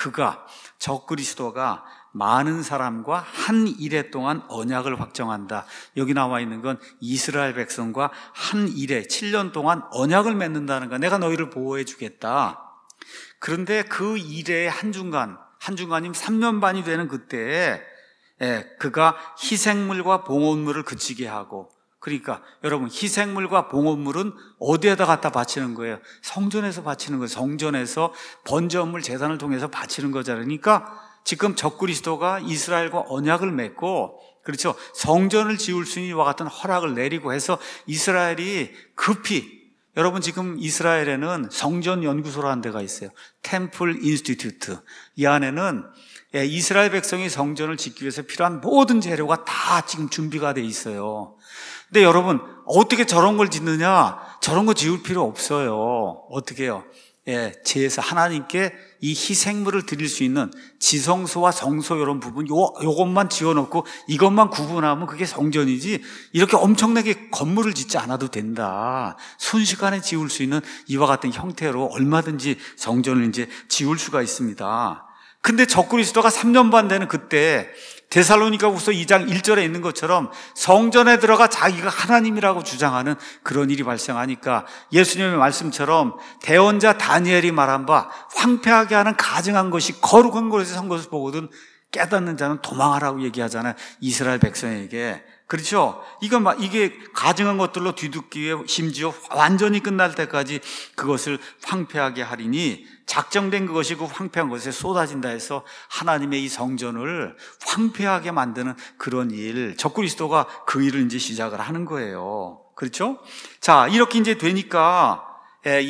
적그리스도가 많은 사람과 한 일에 동안 언약을 확정한다. 여기 나와 있는 건 이스라엘 백성과 한 일에 7년 동안 언약을 맺는다는 거. 내가 너희를 보호해 주겠다. 그런데 그 일의 한중간이면 3년 반이 되는 그때에 그가 희생물과 봉헌물을 그치게 하고, 그러니까 여러분 희생물과 봉헌물은 어디에다 갖다 바치는 거예요? 성전에서 바치는 거예요. 성전에서 번제물 제단을 통해서 바치는 거잖아요. 그러니까 지금 적그리스도가 이스라엘과 언약을 맺고, 그렇죠, 성전을 지을 수 있는 이와 같은 허락을 내리고 해서 이스라엘이 급히, 여러분 지금 이스라엘에는 성전 연구소라는 데가 있어요. 템플 인스티튜트. 이 안에는 이스라엘 백성이 성전을 짓기 위해서 필요한 모든 재료가 다 지금 준비가 돼 있어요. 근데 여러분 어떻게 저런 걸 짓느냐? 저런 거 지을 필요 없어요. 어떻게 해요? 제사, 하나님께 이 희생물을 드릴 수 있는 지성소와 성소 이런 부분 요것만 지어놓고 이것만 구분하면 그게 성전이지 이렇게 엄청나게 건물을 짓지 않아도 된다. 순식간에 지을 수 있는 이와 같은 형태로 얼마든지 성전을 이제 지을 수가 있습니다. 근데 적그리스도가 3년 반 되는 그때 데살로니가후서 2장 1절에 있는 것처럼 성전에 들어가 자기가 하나님이라고 주장하는 그런 일이 발생하니까 예수님의 말씀처럼 대언자 다니엘이 말한 바 황폐하게 하는 가증한 것이 거룩한 곳에서 산 것을 보거든 깨닫는 자는 도망하라고 얘기하잖아요. 이스라엘 백성에게. 그렇죠? 이게 가증한 것들로 뒤덮기 위해 심지어 완전히 끝날 때까지 그것을 황폐하게 하리니 작정된 그것이 그 황폐한 것에 쏟아진다 해서 하나님의 이 성전을 황폐하게 만드는 그런 일, 적그리스도가 그 일을 이제 시작을 하는 거예요. 그렇죠? 자, 이렇게 이제 되니까 이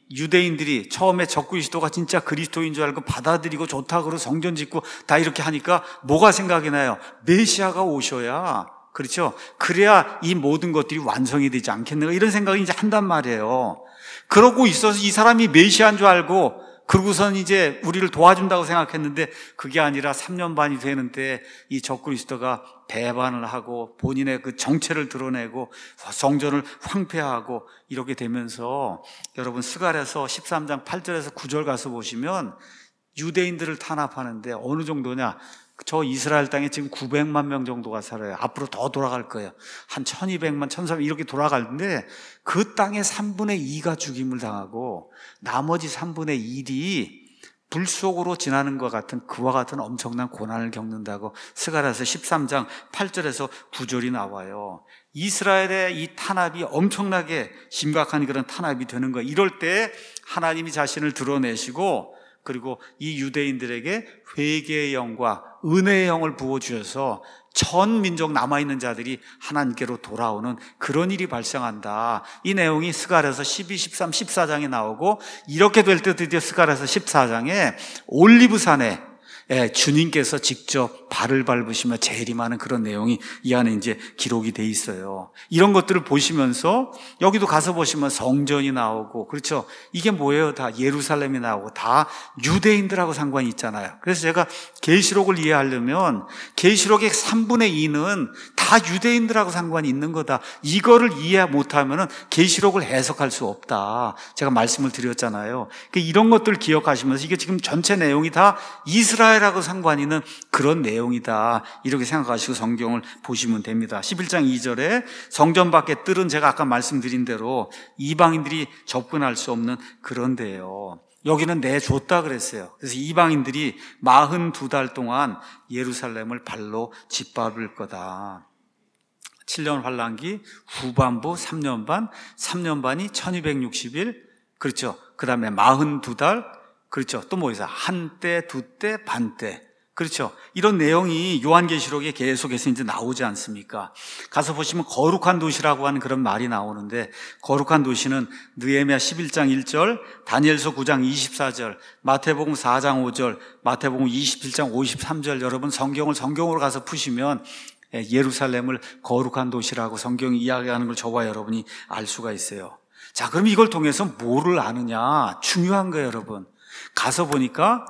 유대인들이 처음에 적그리스도가 진짜 그리스도인 줄 알고 받아들이고 좋다 그러고 성전 짓고 다 이렇게 하니까 뭐가 생각이 나요? 메시아가 오셔야, 그렇죠? 그래야 이 모든 것들이 완성이 되지 않겠는가, 이런 생각이 이제 한단 말이에요. 그러고 있어서 이 사람이 메시아인 줄 알고 그러고선 이제 우리를 도와준다고 생각했는데 그게 아니라 3년 반이 되는데 이 적그리스도가 배반을 하고 본인의 그 정체를 드러내고 성전을 황폐하고 이렇게 되면서, 여러분 스가랴서 13장 8절에서 9절 가서 보시면 유대인들을 탄압하는데 어느 정도냐, 저 이스라엘 땅에 지금 900만 명 정도가 살아요. 앞으로 더 돌아갈 거예요. 한 1200만, 1300 이렇게 돌아가는데 그 땅의 3분의 2가 죽임을 당하고 나머지 3분의 1이 불 속으로 지나는 것 같은, 그와 같은 엄청난 고난을 겪는다고 스가랴서 13장 8절에서 9절이 나와요. 이스라엘의 이 탄압이 엄청나게 심각한 그런 탄압이 되는 거예요. 이럴 때 하나님이 자신을 드러내시고, 그리고 이 유대인들에게 회개의 영과 은혜의 영을 부어주셔서 전 민족 남아있는 자들이 하나님께로 돌아오는 그런 일이 발생한다. 이 내용이 스가랴서 12, 13, 14장에 나오고, 이렇게 될 때 드디어 스가랴서 14장에 올리브산에 주님께서 직접 발을 밟으시며 재림하는 그런 내용이 이 안에 이제 기록이 돼 있어요. 이런 것들을 보시면서 여기도 가서 보시면 성전이 나오고, 그렇죠? 이게 뭐예요? 다 예루살렘이 나오고 다 유대인들하고 상관이 있잖아요. 그래서 제가 계시록을 이해하려면 계시록의 3분의 2는 다 유대인들하고 상관이 있는 거다. 이거를 이해 못하면 계시록을 해석할 수 없다. 제가 말씀을 드렸잖아요. 그러니까 이런 것들 기억하시면서 이게 지금 전체 내용이 다 이스라엘 하고 상관 있는 그런 내용이다, 이렇게 생각하시고 성경을 보시면 됩니다. 11장 2절에 성전 밖의 뜰은 제가 아까 말씀드린 대로 이방인들이 접근할 수 없는 그런 데예요. 여기는 내줬다 그랬어요. 그래서 이방인들이 42달 동안 예루살렘을 발로 짓밟을 거다. 7년 환란기 후반부 3년 반, 3년 반이 1260일, 그렇죠? 그 다음에 42달, 그렇죠. 또 뭐 있어요? 한때, 두때, 반때. 그렇죠. 이런 내용이 요한계시록에 계속해서 이제 나오지 않습니까? 가서 보시면 거룩한 도시라고 하는 그런 말이 나오는데, 거룩한 도시는 느헤미야 11장 1절, 다니엘서 9장 24절, 마태복음 4장 5절, 마태복음 27장 53절, 여러분 성경으로 가서 푸시면 예루살렘을 거룩한 도시라고 성경이 이야기하는 걸 저와 여러분이 알 수가 있어요. 자, 그럼 이걸 통해서 뭐를 아느냐? 중요한 거예요, 여러분. 가서 보니까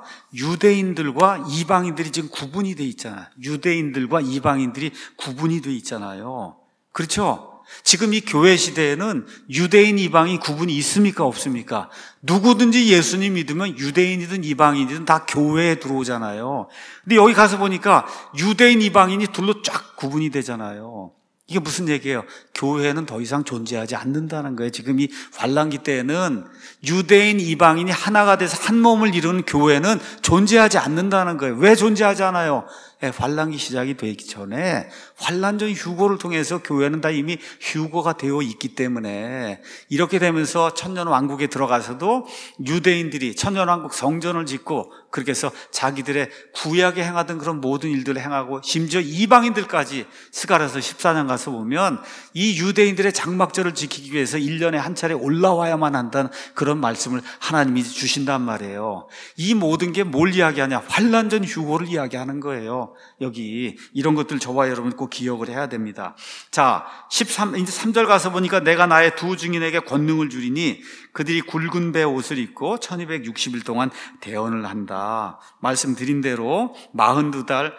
유대인들과 이방인들이 지금 구분이 돼 있잖아요. 유대인들과 이방인들이 구분이 돼 있잖아요. 그렇죠? 지금 이 교회 시대에는 유대인, 이방인 구분이 있습니까? 없습니까? 누구든지 예수님 믿으면 유대인이든 이방인이든 다 교회에 들어오잖아요. 근데 여기 가서 보니까 유대인, 이방인이 둘로 쫙 구분이 되잖아요. 이게 무슨 얘기예요? 교회는 더 이상 존재하지 않는다는 거예요. 지금 이 환란기 때에는 유대인, 이방인이 하나가 돼서 한 몸을 이루는 교회는 존재하지 않는다는 거예요. 왜 존재하지 않아요? 환란기 시작이 되기 전에 환란전 휴거를 통해서 교회는 다 이미 휴거가 되어 있기 때문에, 이렇게 되면서 천년왕국에 들어가서도 유대인들이 천년왕국 성전을 짓고 그렇게 해서 자기들의 구약에 행하던 그런 모든 일들을 행하고, 심지어 이방인들까지 스가랴서 14장 가서 보면 이 유대인들의 장막절을 지키기 위해서 1년에 한 차례 올라와야만 한다는 그런 말씀을 하나님이 주신단 말이에요. 이 모든 게 뭘 이야기하냐? 환란전 휴거를 이야기하는 거예요. 여기 이런 것들 저와 여러분 꼭 기억을 해야 됩니다. 자, 이제 3절 가서 보니까 내가 나의 두 증인에게 권능을 주리니 그들이 굵은 배 옷을 입고 1260일 동안 대언을 한다. 말씀드린 대로 42달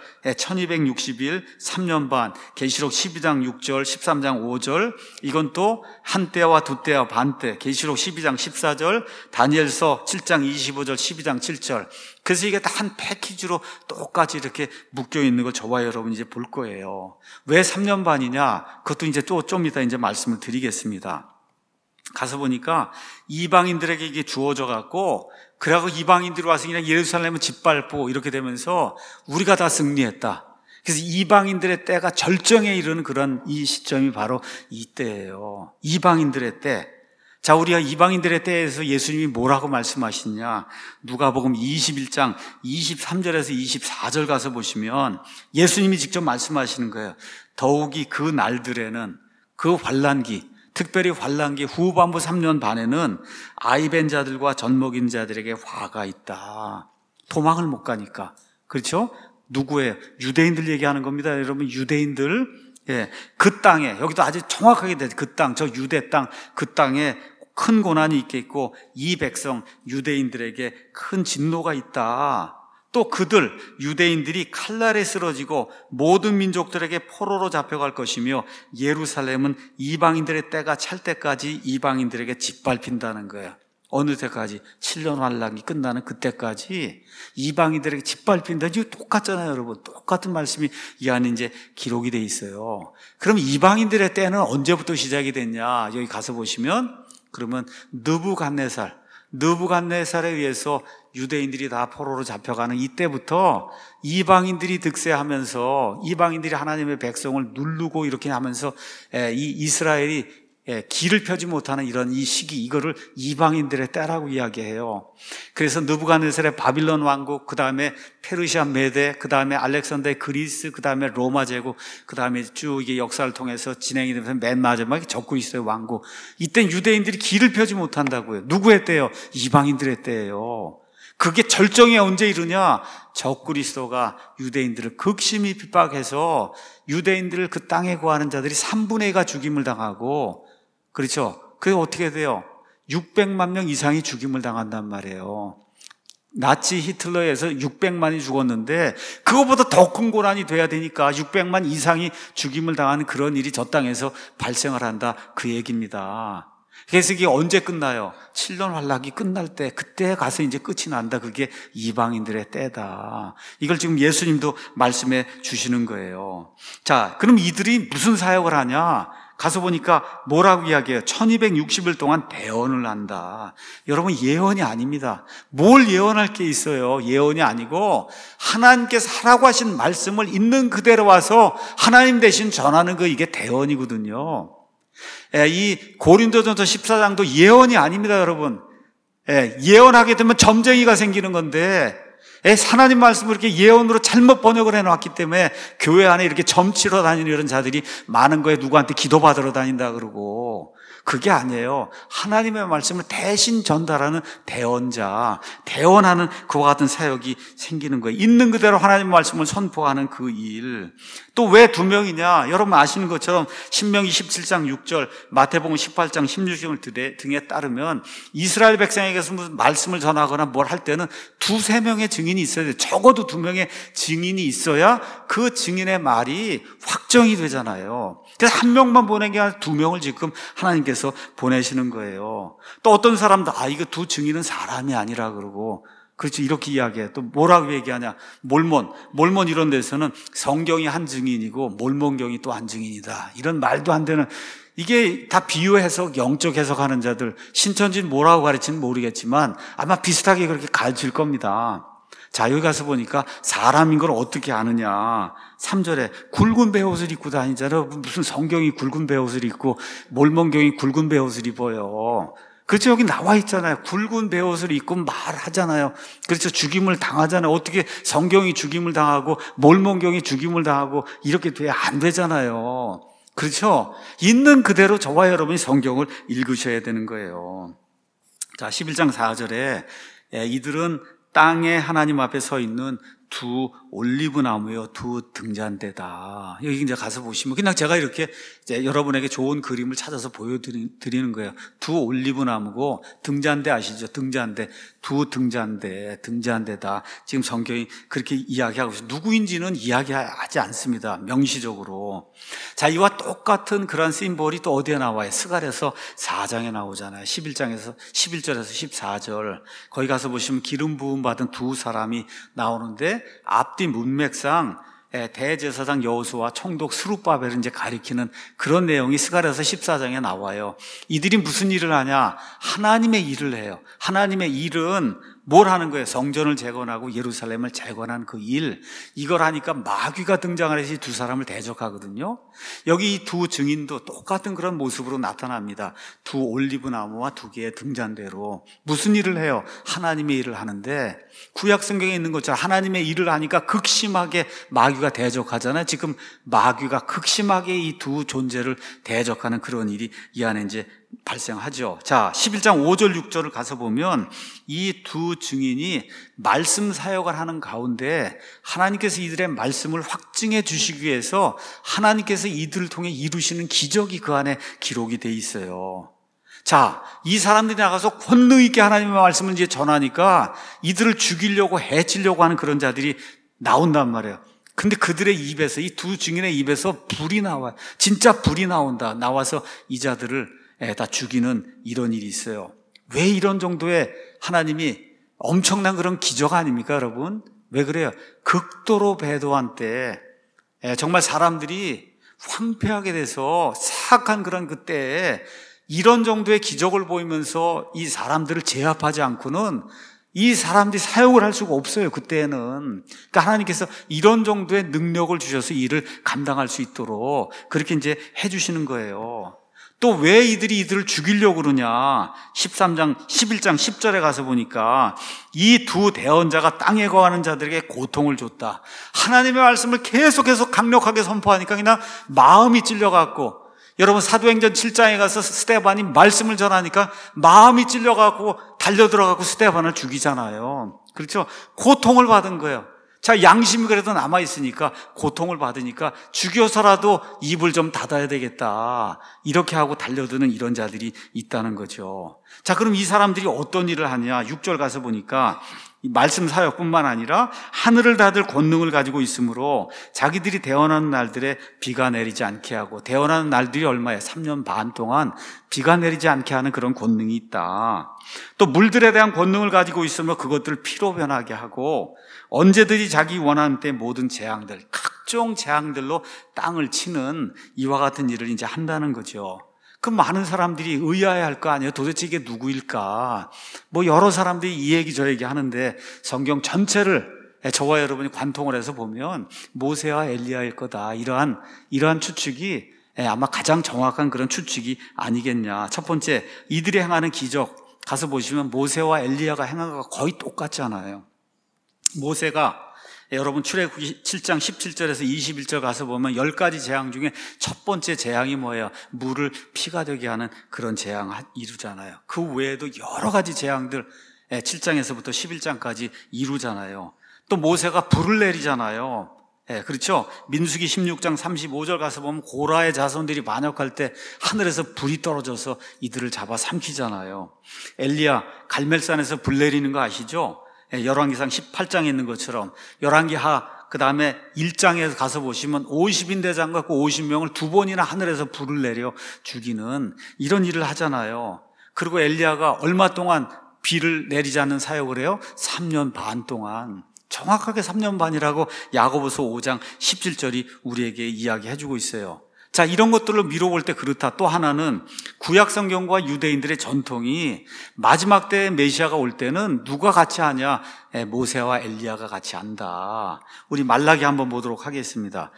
1260일 3년 반, 계시록 12장 6절 13장 5절, 이건 또 한때와 두때와 반때, 계시록 12장 14절, 다니엘서 7장 25절 12장 7절. 그래서 이게 다 한 패키지로 똑같이 이렇게 묶여 있는 걸 저와 여러분 이제 볼 거예요. 왜 3년 반이냐? 그것도 이제 또 좀 이따 이제 말씀을 드리겠습니다. 가서 보니까 이방인들에게 이게 주어져 갖고, 그래갖고 이방인들이 와서 그냥 예루살렘을 짓밟고 이렇게 되면서 우리가 다 승리했다. 그래서 이방인들의 때가 절정에 이르는 그런 이 시점이 바로 이때예요. 이방인들의 때. 자, 우리가 이방인들의 때에서 예수님이 뭐라고 말씀하시냐? 누가복음 21장 23절에서 24절 가서 보시면 예수님이 직접 말씀하시는 거예요. 더욱이 그 날들에는, 그 환란기, 특별히 환란기 후반부 3년 반에는 아이벤 자들과 젖먹인 자들에게 화가 있다. 도망을 못 가니까. 그렇죠? 누구예요? 유대인들 얘기하는 겁니다. 여러분, 유대인들. 예, 그 땅에, 여기도 아주 정확하게 돼. 그 땅, 저 유대 땅, 그 땅에 큰 고난이 있겠고, 이 백성, 유대인들에게 큰 진노가 있다. 또 그들, 유대인들이 칼날에 쓰러지고 모든 민족들에게 포로로 잡혀갈 것이며, 예루살렘은 이방인들의 때가 찰 때까지 이방인들에게 짓밟힌다는 거예요. 어느 때까지? 7년 환란이 끝나는 그때까지 이방인들에게 짓밟힌다. 이거 똑같잖아요, 여러분. 똑같은 말씀이 이 안에 이제 기록이 돼 있어요. 그럼 이방인들의 때는 언제부터 시작이 됐냐? 여기 가서 보시면, 그러면 느부갓네살에 의해서 유대인들이 다 포로로 잡혀가는 이때부터 이방인들이 득세하면서, 이방인들이 하나님의 백성을 누르고 이렇게 하면서 이 이스라엘이 길을 펴지 못하는 이런 이 시기, 이거를 이방인들의 때라고 이야기해요. 그래서 느부갓네살의 바빌론 왕국, 그 다음에 페르시아 메대, 그 다음에 알렉산더의 그리스, 그 다음에 로마 제국, 그 다음에 쭉 이게 역사를 통해서 진행이 되면서 맨 마지막에 적그리스도의 왕국. 이때 유대인들이 길을 펴지 못한다고요. 누구의 때예요? 이방인들의 때예요. 그게 절정에 언제 이르냐? 적그리스도가 유대인들을 극심히 핍박해서 유대인들을 그 땅에 거하는 자들이 3분의 2가 죽임을 당하고, 그렇죠? 그게 어떻게 돼요? 600만 명 이상이 죽임을 당한단 말이에요. 나치 히틀러에 의해서 600만이 죽었는데 그거보다 더 큰 고난이 돼야 되니까 600만 이상이 죽임을 당하는 그런 일이 저 땅에서 발생을 한다, 그 얘기입니다. 그래서 이게 언제 끝나요? 7년 환란이 끝날 때, 그때 가서 이제 끝이 난다. 그게 이방인들의 때다. 이걸 지금 예수님도 말씀해 주시는 거예요. 자, 그럼 이들이 무슨 사역을 하냐? 가서 보니까 뭐라고 이야기해요? 1260일 동안 대언을 한다. 여러분, 예언이 아닙니다. 뭘 예언할 게 있어요? 예언이 아니고 하나님께서 하라고 하신 말씀을 있는 그대로 와서 하나님 대신 전하는 거, 이게 대언이거든요. 이 고린도전서 14장도 예언이 아닙니다, 여러분. 예언하게 되면 점쟁이가 생기는 건데, 하나님 말씀을 이렇게 예언으로 잘못 번역을 해놨기 때문에 교회 안에 이렇게 점치러 다니는 이런 자들이 많은 거예요. 누구한테 기도받으러 다닌다 그러고. 그게 아니에요. 하나님의 말씀을 대신 전달하는 대언자, 대언하는 그와 같은 사역이 생기는 거예요. 있는 그대로 하나님의 말씀을 선포하는 그 일. 또 왜 2명이냐? 여러분 아시는 것처럼 신명기 17장 6절, 마태복음 18장 16절 등에 따르면 이스라엘 백성에게서 무슨 말씀을 전하거나 뭘 할 때는 2-3명의 증인이 있어야 돼요. 적어도 2명의 증인이 있어야 그 증인의 말이 확정이 되잖아요. 그래서 1명만 보낸 게 아니라 2명을 지금 하나님께서 보내시는 거예요. 또 어떤 사람도 이거 2 증인은 사람이 아니라 그러고, 그렇죠, 이렇게 이야기해. 또 뭐라고 얘기하냐? 몰몬 이런 데서는 성경이 한 증인이고 몰몬경이 또 한 증인이다. 이런 말도 안 되는, 이게 다 비유 해석, 영적 해석하는 자들, 신천지는 뭐라고 가르치는지 모르겠지만 아마 비슷하게 그렇게 가르칠 겁니다. 자, 여기 가서 보니까 사람인 걸 어떻게 아느냐? 3절에 굵은 베옷을 입고 다니잖아요. 무슨 성경이 굵은 베옷을 입고 몰몬경이 굵은 베옷을 입어요. 그렇죠, 여기 나와 있잖아요. 굵은 베옷을 입고 말하잖아요. 그렇죠, 죽임을 당하잖아요. 어떻게 성경이 죽임을 당하고 몰몬경이 죽임을 당하고 이렇게 돼야 안 되잖아요. 그렇죠? 있는 그대로 저와 여러분이 성경을 읽으셔야 되는 거예요. 자, 11장 4절에 이들은 땅에 하나님 앞에 서 있는 2 올리브 나무요 2 등잔대다. 여기 이제 가서 보시면 그냥 제가 이렇게 이제 여러분에게 좋은 그림을 찾아서 보여드리는 거예요. 2 올리브 나무고, 등잔대 아시죠? 등잔대. 2 등잔대다. 지금 성경이 그렇게 이야기하고 있어요. 누구인지는 이야기하지 않습니다, 명시적으로. 자, 이와 똑같은 그런 심볼이 또 어디에 나와요? 스가랴서 4장에 나오잖아요. 11절에서 14절. 거기 가서 보시면 기름 부음 받은 2 사람이 나오는데, 앞뒤 문맥상 대제사장 여호수아와 총독 스룹바벨을 이제 가리키는 그런 내용이 스가랴서 14장에 나와요. 이들이 무슨 일을 하냐? 하나님의 일을 해요. 하나님의 일은 뭘 하는 거예요? 성전을 재건하고 예루살렘을 재건한 그 일, 이걸 하니까 마귀가 등장을 해서 이 두 사람을 대적하거든요. 여기 이 두 증인도 똑같은 그런 모습으로 나타납니다. 두 올리브 나무와 두 개의 등잔대로 무슨 일을 해요? 하나님의 일을 하는데, 구약 성경에 있는 것처럼 하나님의 일을 하니까 극심하게 마귀가 대적하잖아요. 지금 마귀가 극심하게 이 두 존재를 대적하는 그런 일이 이 안에 이제 발생하죠. 자, 11장 5절 6절을 가서 보면 이 두 증인이 말씀 사역을 하는 가운데 하나님께서 이들의 말씀을 확증해 주시기 위해서 하나님께서 이들을 통해 이루시는 기적이 그 안에 기록이 돼 있어요. 자, 이 사람들이 나가서 권능 있게 하나님의 말씀을 이제 전하니까 이들을 죽이려고 해치려고 하는 그런 자들이 나온단 말이에요. 근데 그들의 입에서, 이 두 증인의 입에서 불이 나와요. 진짜 불이 나온다. 나와서 이 자들을 다 죽이는 이런 일이 있어요. 왜 이런 정도의 하나님이 엄청난 그런 기적 아닙니까, 여러분? 왜 그래요? 극도로 배도한 때, 정말 사람들이 황폐하게 돼서 사악한 그런 그때에 이런 정도의 기적을 보이면서 이 사람들을 제압하지 않고는 이 사람들이 사역을 할 수가 없어요, 그때는. 그러니까 하나님께서 이런 정도의 능력을 주셔서 일을 감당할 수 있도록 그렇게 이제 해주시는 거예요. 또 왜 이들을 죽이려고 그러냐? 11장 10절에 가서 보니까 이 두 대언자가 땅에 거하는 자들에게 고통을 줬다. 하나님의 말씀을 계속해서 강력하게 선포하니까 그냥 마음이 찔려갖고, 여러분 사도행전 7장에 가서 스데반이 말씀을 전하니까 마음이 찔려갖고 달려들어가고 스데반을 죽이잖아요. 그렇죠? 고통을 받은 거예요. 자, 양심이 그래도 남아있으니까 고통을 받으니까 죽여서라도 입을 좀 닫아야 되겠다, 이렇게 하고 달려드는 이런 자들이 있다는 거죠. 자, 그럼 이 사람들이 어떤 일을 하냐? 6절 가서 보니까 이 말씀 사역뿐만 아니라 하늘을 닫을 권능을 가지고 있으므로 자기들이 대언하는 날들에 비가 내리지 않게 하고, 대언하는 날들이 얼마예요? 3년 반 동안 비가 내리지 않게 하는 그런 권능이 있다. 또 물들에 대한 권능을 가지고 있으므로 그것들을 피로 변하게 하고, 언제든지 자기 원하는 때 모든 재앙들, 각종 재앙들로 땅을 치는 이와 같은 일을 이제 한다는 거죠. 그 많은 사람들이 의아해할 거 아니에요. 도대체 이게 누구일까? 뭐 여러 사람들이 이 얘기 저 얘기 하는데 성경 전체를 저와 여러분이 관통을 해서 보면 모세와 엘리야일 거다, 이러한 추측이 아마 가장 정확한 그런 추측이 아니겠냐. 첫 번째, 이들이 행하는 기적 가서 보시면 모세와 엘리야가 행한 거가 거의 똑같잖아요. 모세가, 여러분 출애굽기 7장 17절에서 21절 가서 보면 10가지 재앙 중에 첫 번째 재앙이 뭐예요? 물을 피가 되게 하는 그런 재앙을 이루잖아요. 그 외에도 여러 가지 재앙들 7장에서부터 11장까지 이루잖아요. 또 모세가 불을 내리잖아요. 그렇죠? 민수기 16장 35절 가서 보면 고라의 자손들이 반역할 때 하늘에서 불이 떨어져서 이들을 잡아 삼키잖아요. 엘리야 갈멜산에서 불 내리는 거 아시죠? 열왕기상 18장에 있는 것처럼 열왕기하 그 다음에 1장에 가서 보시면 50인대 장 갖고 50명을 두 번이나 하늘에서 불을 내려 죽이는 이런 일을 하잖아요. 그리고 엘리야가 얼마 동안 비를 내리지 않는 사역을 해요? 3년 반 동안. 정확하게 3년 반이라고 야고보서 5장 17절이 우리에게 이야기해주고 있어요. 자, 이런 것들로 미뤄볼 때 그렇다. 또 하나는 구약 성경과 유대인들의 전통이 마지막 때 메시아가 올 때는 누가 같이 하냐? 모세와 엘리야가 같이 한다. 우리 말라기 한번 보도록 하겠습니다.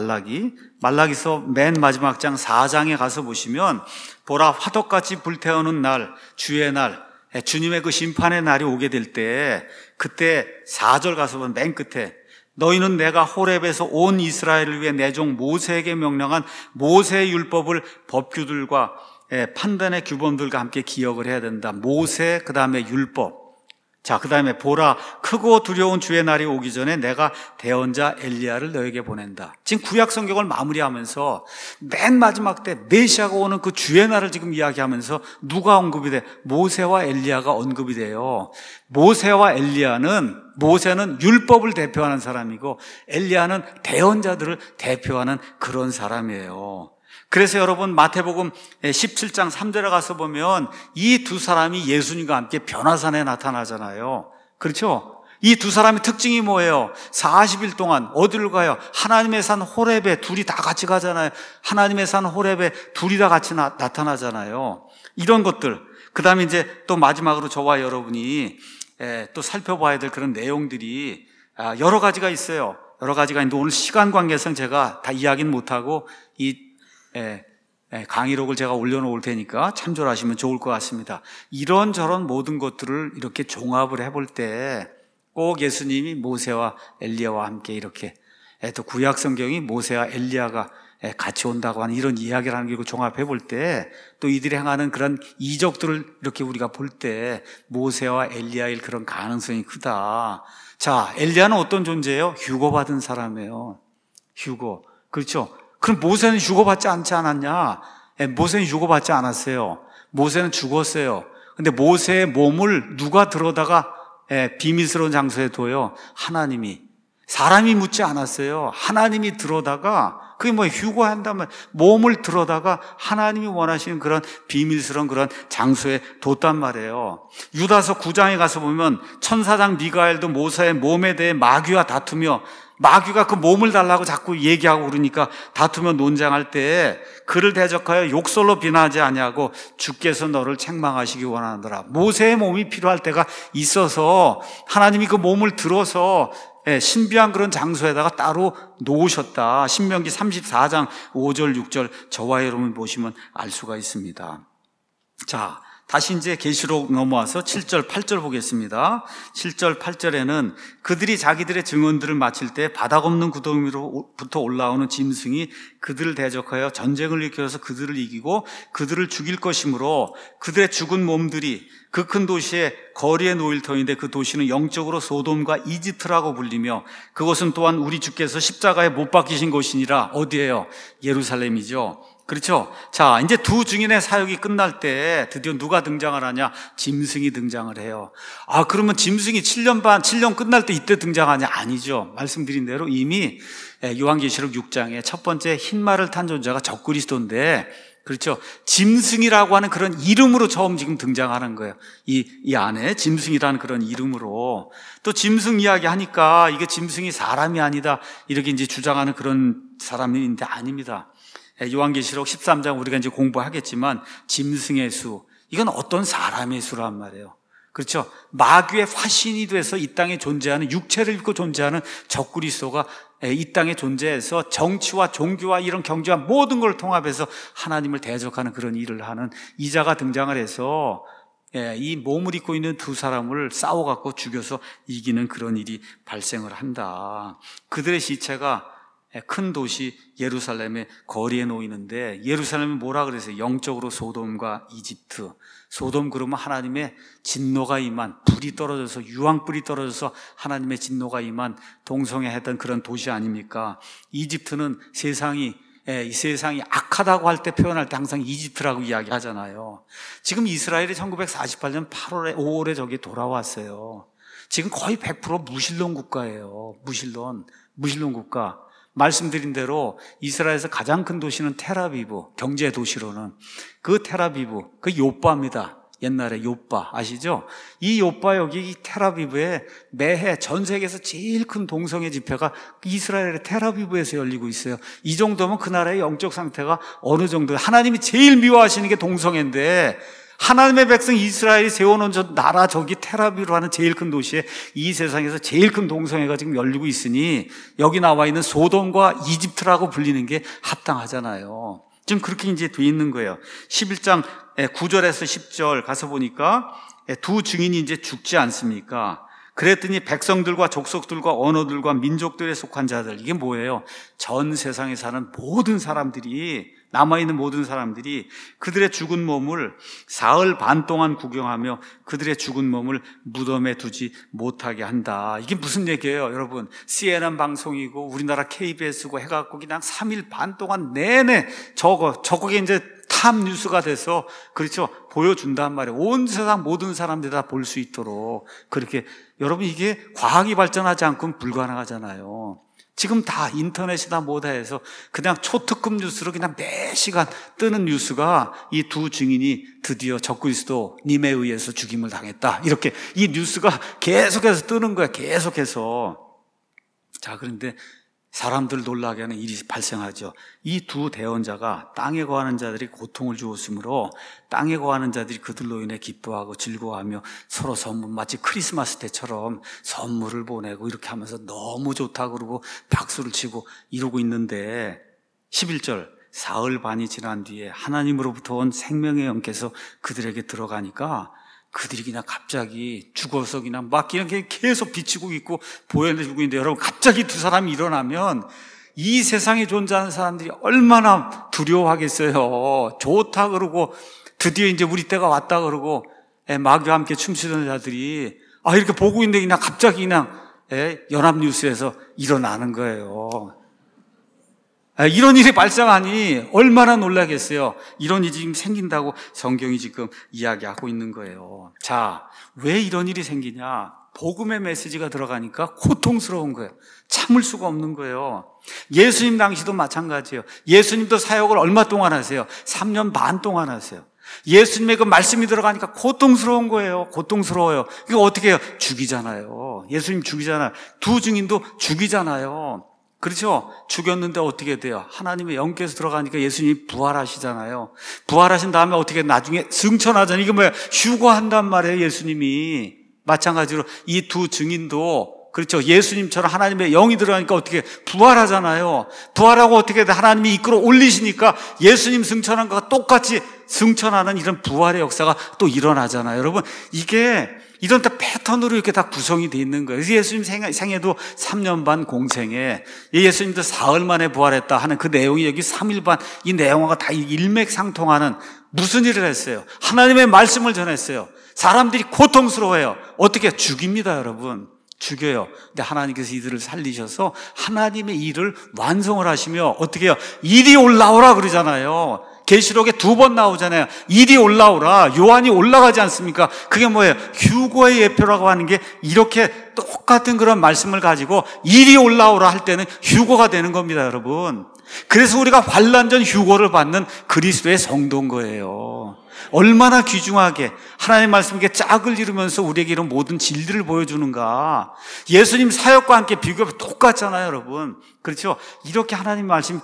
말라기서 맨 마지막 장 4장에 가서 보시면 보라, 화덕같이 불태우는 날, 주의 날, 주님의 그 심판의 날이 오게 될 때, 그때 4절 가서 보면 맨 끝에 너희는 내가 호렙에서 온 이스라엘을 위해 내 종 모세에게 명령한 모세의 율법을 법규들과 판단의 규범들과 함께 기억을 해야 된다. 모세, 그 다음에 율법. 자, 그 다음에 보라, 크고 두려운 주의 날이 오기 전에 내가 대언자 엘리야를 너에게 보낸다. 지금 구약 성경을 마무리하면서 맨 마지막 때 메시아가 오는 그 주의 날을 지금 이야기하면서 누가 언급이 돼? 모세와 엘리야가 언급이 돼요. 모세는 율법을 대표하는 사람이고 엘리야는 대언자들을 대표하는 그런 사람이에요. 그래서 여러분 마태복음 17장 3절에 가서 보면 이 두 사람이 예수님과 함께 변화산에 나타나잖아요. 그렇죠? 이 두 사람의 특징이 뭐예요? 40일 동안 어디를 가요? 하나님의 산 호렙에 둘이 다 같이 가잖아요. 하나님의 산 호렙에 둘이 다 같이 나타나잖아요. 이런 것들. 그 다음에 이제 또 마지막으로 저와 여러분이 또 살펴봐야 될 그런 내용들이 여러 가지가 있어요. 여러 가지가 있는데 오늘 시간 관계상 제가 다 이야기는 못하고 이 강의록을 제가 올려놓을 테니까 참조를 하시면 좋을 것 같습니다. 이런저런 모든 것들을 이렇게 종합을 해볼 때 꼭 예수님이 모세와 엘리야와 함께 이렇게 또 구약 성경이 모세와 엘리야가 같이 온다고 하는 이런 이야기를 하는 게 종합해 볼 때 또 이들이 행하는 그런 이적들을 이렇게 우리가 볼 때 모세와 엘리야의 그런 가능성이 크다. 자, 엘리야는 어떤 존재예요? 휴거받은 사람이에요. 휴거. 그렇죠? 그럼 모세는 휴거받지 않지 않았냐? 모세는 휴거받지 않았어요. 모세는 죽었어요. 근데 모세의 몸을 누가 들어다가 비밀스러운 장소에 둬요? 하나님이. 사람이 묻지 않았어요. 하나님이 들어다가, 그게 뭐 휴거한다면 몸을 들어다가 하나님이 원하시는 그런 비밀스러운 그런 장소에 뒀단 말이에요. 유다서 9장에 가서 보면 천사장 미가엘도 모세의 몸에 대해 마귀와 다투며, 마귀가 그 몸을 달라고 자꾸 얘기하고 그러니까 다투며 논쟁할 때 그를 대적하여 욕설로 비난하지 아니하고 주께서 너를 책망하시기 원하노라. 모세의 몸이 필요할 때가 있어서 하나님이 그 몸을 들어서 신비한 그런 장소에다가 따로 놓으셨다. 신명기 34장 5절 6절 저와 여러분 보시면 알 수가 있습니다. 자, 다시 이제 계시록 넘어와서 7절 8절 보겠습니다. 7절 8절에는 그들이 자기들의 증언들을 마칠 때 바닥 없는 구덩이로부터 올라오는 짐승이 그들을 대적하여 전쟁을 일으켜서 그들을 이기고 그들을 죽일 것이므로 그들의 죽은 몸들이 그 큰 도시의 거리에 놓일 터인데 그 도시는 영적으로 소돔과 이집트라고 불리며 그것은 또한 우리 주께서 십자가에 못 박히신 곳이니라. 어디예요? 예루살렘이죠. 그렇죠? 자, 이제 두 증인의 사역이 끝날 때 드디어 누가 등장을 하냐? 짐승이 등장을 해요. 그러면 짐승이 7년 끝날 때 이때 등장하냐? 아니죠. 말씀드린 대로 이미 요한계시록 6장에 첫 번째 흰 말을 탄 존재가 적그리스도인데, 그렇죠? 짐승이라고 하는 그런 이름으로 처음 지금 등장하는 거예요. 이 안에 짐승이라는 그런 이름으로. 또 짐승 이야기 하니까 이게 짐승이 사람이 아니다, 이렇게 이제 주장하는 그런 사람인데 아닙니다. 요한계시록 13장 우리가 이제 공부하겠지만 짐승의 수, 이건 어떤 사람의 수란 말이에요. 그렇죠? 마귀의 화신이 돼서 이 땅에 존재하는, 육체를 입고 존재하는 적그리스도가 이 땅에 존재해서 정치와 종교와 이런 경제와 모든 걸 통합해서 하나님을 대적하는 그런 일을 하는 이자가 등장을 해서 이 몸을 입고 있는 두 사람을 싸워갖고 죽여서 이기는 그런 일이 발생을 한다. 그들의 시체가 큰 도시 예루살렘의 거리에 놓이는데, 예루살렘이 뭐라 그랬어요? 영적으로 소돔과 이집트. 소돔 그러면 하나님의 진노가 임한, 불이 떨어져서, 유황불이 떨어져서 하나님의 진노가 임한 동성애했던 그런 도시 아닙니까? 이집트는 이 세상이 악하다고 할 때, 표현할 때 항상 이집트라고 이야기하잖아요. 지금 이스라엘이 1948년 5월에 저기 돌아왔어요. 지금 거의 100% 무신론 국가예요. 무신론 국가. 말씀드린 대로 이스라엘에서 가장 큰 도시는 텔아비브, 경제 도시로는 그 텔아비브, 그 요빠입니다. 옛날에 요빠 아시죠? 이 요빠 여기 이 텔아비브에 매해 전 세계에서 제일 큰 동성애 집회가 이스라엘의 텔아비브에서 열리고 있어요. 이 정도면 그 나라의 영적 상태가 어느 정도, 하나님이 제일 미워하시는 게 동성애인데 하나님의 백성 이스라엘이 세워놓은 저 나라, 저기 텔아비브로 하는 제일 큰 도시에 이 세상에서 제일 큰 동성애가 지금 열리고 있으니 여기 나와 있는 소돔과 이집트라고 불리는 게 합당하잖아요. 지금 그렇게 이제 돼 있는 거예요. 11장 9절에서 10절 가서 보니까 두 증인이 이제 죽지 않습니까? 그랬더니 백성들과 족속들과 언어들과 민족들에 속한 자들, 이게 뭐예요? 전 세상에 사는 모든 사람들이, 남아있는 모든 사람들이 그들의 죽은 몸을 사흘 반 동안 구경하며 그들의 죽은 몸을 무덤에 두지 못하게 한다. 이게 무슨 얘기예요, 여러분? CNN 방송이고 우리나라 KBS고 해갖고 그냥 3일 반 동안 내내 저거게 이제 탑 뉴스가 돼서, 그렇죠, 보여준단 말이에요. 온 세상 모든 사람들이 다 볼 수 있도록. 그렇게, 여러분, 이게 과학이 발전하지 않고는 불가능하잖아요. 지금 다 인터넷이나 뭐다 해서 그냥 초특급 뉴스로 그냥 매 시간 뜨는 뉴스가 이 두 증인이 드디어 적그리스도님에 의해서 죽임을 당했다, 이렇게 이 뉴스가 계속해서 뜨는 거야. 계속해서. 자, 그런데 사람들 놀라게 하는 일이 발생하죠. 이 두 대언자가 땅에 거하는 자들이 고통을 주었으므로 땅에 거하는 자들이 그들로 인해 기뻐하고 즐거워하며 서로 선물, 마치 크리스마스 때처럼 선물을 보내고 이렇게 하면서 너무 좋다 그러고 박수를 치고 이러고 있는데 11절 사흘 반이 지난 뒤에 하나님으로부터 온 생명의 영께서 그들에게 들어가니까 그들이 그냥 갑자기 죽어서 그냥 막 그냥 계속 비치고 있고 보여주고 있는데, 여러분 갑자기 두 사람이 일어나면 이 세상에 존재하는 사람들이 얼마나 두려워하겠어요. 좋다 그러고 드디어 이제 우리 때가 왔다 그러고 마귀와 함께 춤추던 자들이 이렇게 보고 있는데 그냥 갑자기 그냥 연합뉴스에서 일어나는 거예요. 이런 일이 발생하니 얼마나 놀라겠어요. 이런 일이 지금 생긴다고 성경이 지금 이야기하고 있는 거예요. 자, 왜 이런 일이 생기냐? 복음의 메시지가 들어가니까 고통스러운 거예요. 참을 수가 없는 거예요. 예수님 당시도 마찬가지예요. 예수님도 사역을 얼마 동안 하세요? 3년 반 동안 하세요. 예수님의 그 말씀이 들어가니까 고통스러운 거예요. 고통스러워요. 이거 어떻게 해요? 죽이잖아요. 예수님 죽이잖아요. 두 증인도 죽이잖아요. 그렇죠? 죽였는데 어떻게 돼요? 하나님의 영께서 들어가니까 예수님이 부활하시잖아요. 부활하신 다음에 어떻게 나중에 승천하잖아요. 이게 뭐야? 휴거한단 말이에요, 예수님이. 마찬가지로 이 두 증인도 그렇죠. 예수님처럼 하나님의 영이 들어가니까 어떻게 부활하잖아요. 부활하고 어떻게 돼? 하나님이 이끌어 올리시니까 예수님 승천한 것과 똑같이 승천하는 이런 부활의 역사가 또 일어나잖아요. 여러분, 이게 이런 다 패턴으로 이렇게 다 구성이 되어 있는 거예요. 그래서 예수님 생애도 3년 반 공생에 예수님도 사흘 만에 부활했다 하는 그 내용이 여기 3일 반 이 내용과 다 일맥상통하는 무슨 일을 했어요? 하나님의 말씀을 전했어요. 사람들이 고통스러워해요. 어떻게? 죽입니다, 여러분. 죽여요. 근데 하나님께서 이들을 살리셔서 하나님의 일을 완성을 하시며 어떻게 해요? 이리 올라오라 그러잖아요. 계시록에 2번 나오잖아요. 이리 올라오라. 요한이 올라가지 않습니까? 그게 뭐예요? 휴거의 예표라고 하는 게 이렇게 똑같은 그런 말씀을 가지고 이리 올라오라 할 때는 휴거가 되는 겁니다, 여러분. 그래서 우리가 환난 전 휴거를 받는 그리스도의 성도인 거예요. 얼마나 귀중하게 하나님의 말씀에 짝을 이루면서 우리에게 이런 모든 진리를 보여주는가. 예수님 사역과 함께 비교하면 똑같잖아요, 여러분. 그렇죠? 이렇게 하나님 말씀이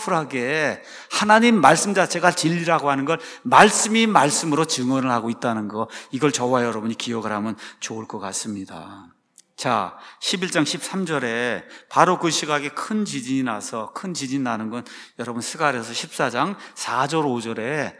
파워풀하게 하나님 말씀 자체가 진리라고 하는 걸 말씀이 말씀으로 증언을 하고 있다는 거, 이걸 저와 여러분이 기억을 하면 좋을 것 같습니다. 자, 11장 13절에 바로 그 시각에 큰 지진이 나서, 큰 지진 나는 건 여러분 스가랴서 14장 4절 5절에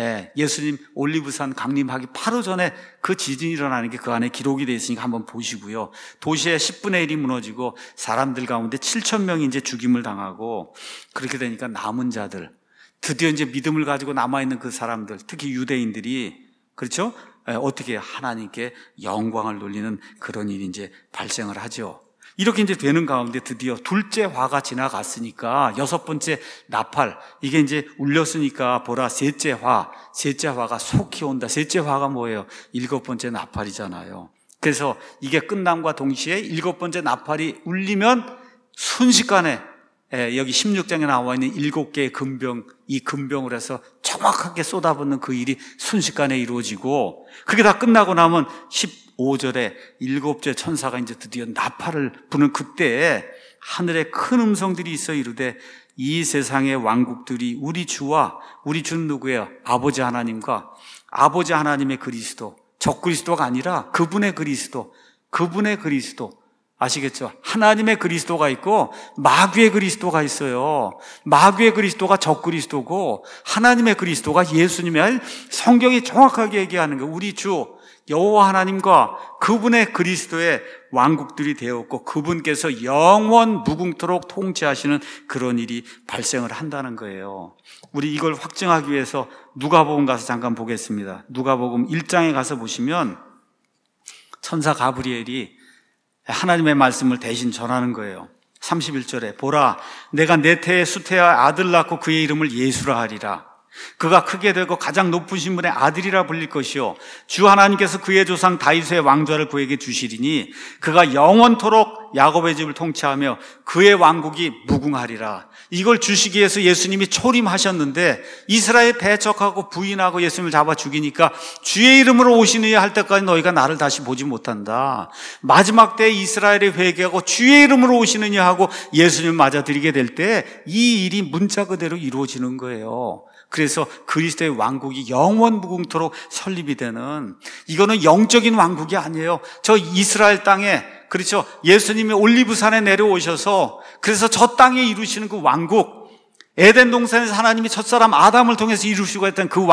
예수님 올리브산 강림하기 바로 전에 그 지진이 일어나는 게 그 안에 기록이 되어 있으니까 한번 보시고요. 도시의 10분의 1이 무너지고 사람들 가운데 7,000명이 이제 죽임을 당하고, 그렇게 되니까 남은 자들, 드디어 이제 믿음을 가지고 남아있는 그 사람들, 특히 유대인들이, 그렇죠? 어떻게 하나님께 영광을 돌리는 그런 일이 이제 발생을 하죠. 이렇게 이제 되는 가운데 드디어 둘째 화가 지나갔으니까 6번째 나팔, 이게 이제 울렸으니까 보라 셋째 화가 속히 온다. 셋째 화가 뭐예요? 7번째 나팔이잖아요. 그래서 이게 끝남과 동시에 7번째 나팔이 울리면 순식간에 여기 16장에 나와 있는 7개의 금병, 이 금병을 해서 정확하게 쏟아붓는 그 일이 순식간에 이루어지고, 그게 다 끝나고 나면 15절에 7째 천사가 이제 드디어 나팔을 부는 그때에 하늘에 큰 음성들이 있어 이르되 이 세상의 왕국들이 우리 주와, 우리 주는 누구예요? 아버지 하나님과 아버지 하나님의 그리스도, 적그리스도가 아니라 그분의 그리스도, 아시겠죠? 하나님의 그리스도가 있고 마귀의 그리스도가 있어요. 마귀의 그리스도가 적그리스도고 하나님의 그리스도가 예수님의, 성경이 정확하게 얘기하는 거예요. 우리 주 여호와 하나님과 그분의 그리스도의 왕국들이 되었고 그분께서 영원 무궁토록 통치하시는 그런 일이 발생을 한다는 거예요. 우리 이걸 확증하기 위해서 누가복음 가서 잠깐 보겠습니다. 누가복음 1장에 가서 보시면 천사 가브리엘이 하나님의 말씀을 대신 전하는 거예요. 31절에 보라 내가 내 태에 수태와 아들 낳고 그의 이름을 예수라 하리라. 그가 크게 되고 가장 높으신 분의 아들이라 불릴 것이요 주 하나님께서 그의 조상 다윗의 왕좌를 그에게 주시리니 그가 영원토록 야곱의 집을 통치하며 그의 왕국이 무궁하리라. 이걸 주시기 위해서 예수님이 초림하셨는데 이스라엘 배척하고 부인하고 예수님을 잡아 죽이니까 주의 이름으로 오시느냐 할 때까지 너희가 나를 다시 보지 못한다. 마지막 때 이스라엘이 회개하고 주의 이름으로 오시느냐 하고 예수님을 맞아들이게 될 때 이 일이 문자 그대로 이루어지는 거예요. 그래서 그리스도의 왕국이 영원 무궁토록 설립이 되는, 이거는 영적인 왕국이 아니에요. 저 이스라엘 땅에, 그렇죠, 예수님이 올리브산에 내려오셔서 그래서 저 땅에 이루시는 그 왕국, 에덴 동산에서 하나님이 첫사람 아담을 통해서 이루시고 했던 그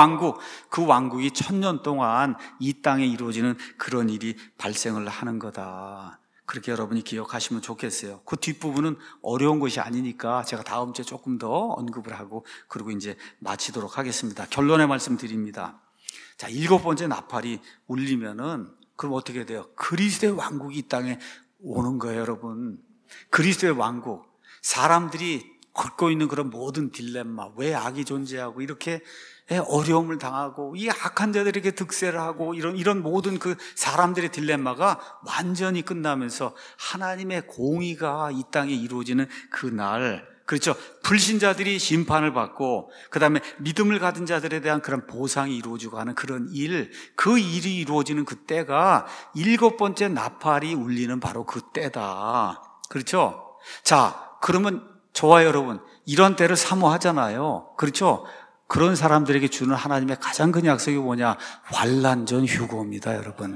왕국이 1000년 동안 이 땅에 이루어지는 그런 일이 발생을 하는 거다. 그렇게 여러분이 기억하시면 좋겠어요. 그 뒷부분은 어려운 것이 아니니까 제가 다음 주에 조금 더 언급을 하고 그리고 이제 마치도록 하겠습니다. 결론의 말씀 드립니다. 자, 7번째 나팔이 울리면은 그럼 어떻게 돼요? 그리스도의 왕국이 이 땅에 오는 거예요, 여러분. 그리스도의 왕국. 사람들이 겪고 있는 그런 모든 딜레마, 왜 악이 존재하고 이렇게 어려움을 당하고 이 악한 자들에게 득세를 하고 이런 모든 그 사람들의 딜레마가 완전히 끝나면서 하나님의 공의가 이 땅에 이루어지는 그날, 그렇죠, 불신자들이 심판을 받고 그 다음에 믿음을 가진 자들에 대한 그런 보상이 이루어지고 하는 그런 일, 그 일이 이루어지는 그 때가 7번째 나팔이 울리는 바로 그 때다. 그렇죠? 자, 그러면 저와 여러분 이런 때를 사모하잖아요. 그렇죠? 그런 사람들에게 주는 하나님의 가장 큰 약속이 뭐냐? 환난 전 휴고입니다, 여러분.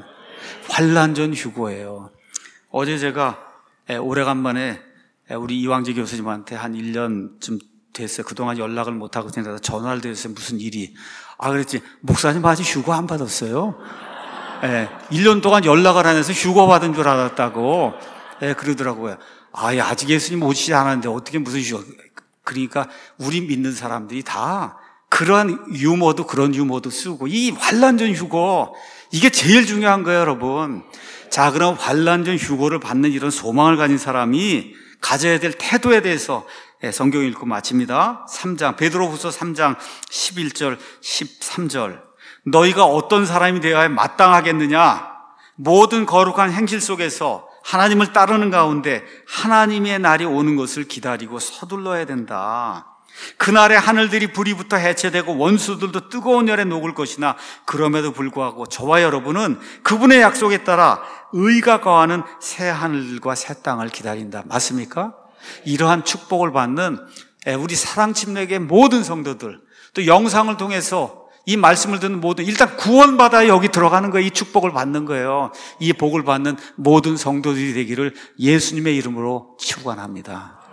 환난 전 휴고예요. 어제 제가 오래간만에 우리 이왕재 교수님한테 한 1년쯤 됐어요. 그동안 연락을 못하고 지내다가 전화를 드렸어요. 무슨 일이. 그랬지. 목사님 아직 휴고 안 받았어요? 1년 동안 연락을 안 해서 휴고 받은 줄 알았다고 그러더라고요. 아직 예수님 오시지 않았는데 어떻게 무슨 휴고. 그러니까 우리 믿는 사람들이 다 그런 유머도 쓰고 이 환난전 휴고, 이게 제일 중요한 거예요, 여러분. 자, 그럼 환난전 휴고를 받는 이런 소망을 가진 사람이 가져야 될 태도에 대해서 성경 읽고 마칩니다. 3장, 베드로후서 3장 11절 13절. 너희가 어떤 사람이 되어야 마땅하겠느냐? 모든 거룩한 행실 속에서 하나님을 따르는 가운데 하나님의 날이 오는 것을 기다리고 서둘러야 된다. 그날에 하늘들이 불이 붙어 해체되고 원수들도 뜨거운 열에 녹을 것이나 그럼에도 불구하고 저와 여러분은 그분의 약속에 따라 의가 거하는 새 하늘과 새 땅을 기다린다. 맞습니까? 이러한 축복을 받는 우리 사랑침례교의 모든 성도들, 또 영상을 통해서 이 말씀을 듣는 모든, 일단 구원받아야 여기 들어가는 거예요. 이 축복을 받는 거예요. 이 복을 받는 모든 성도들이 되기를 예수님의 이름으로 축원합니다.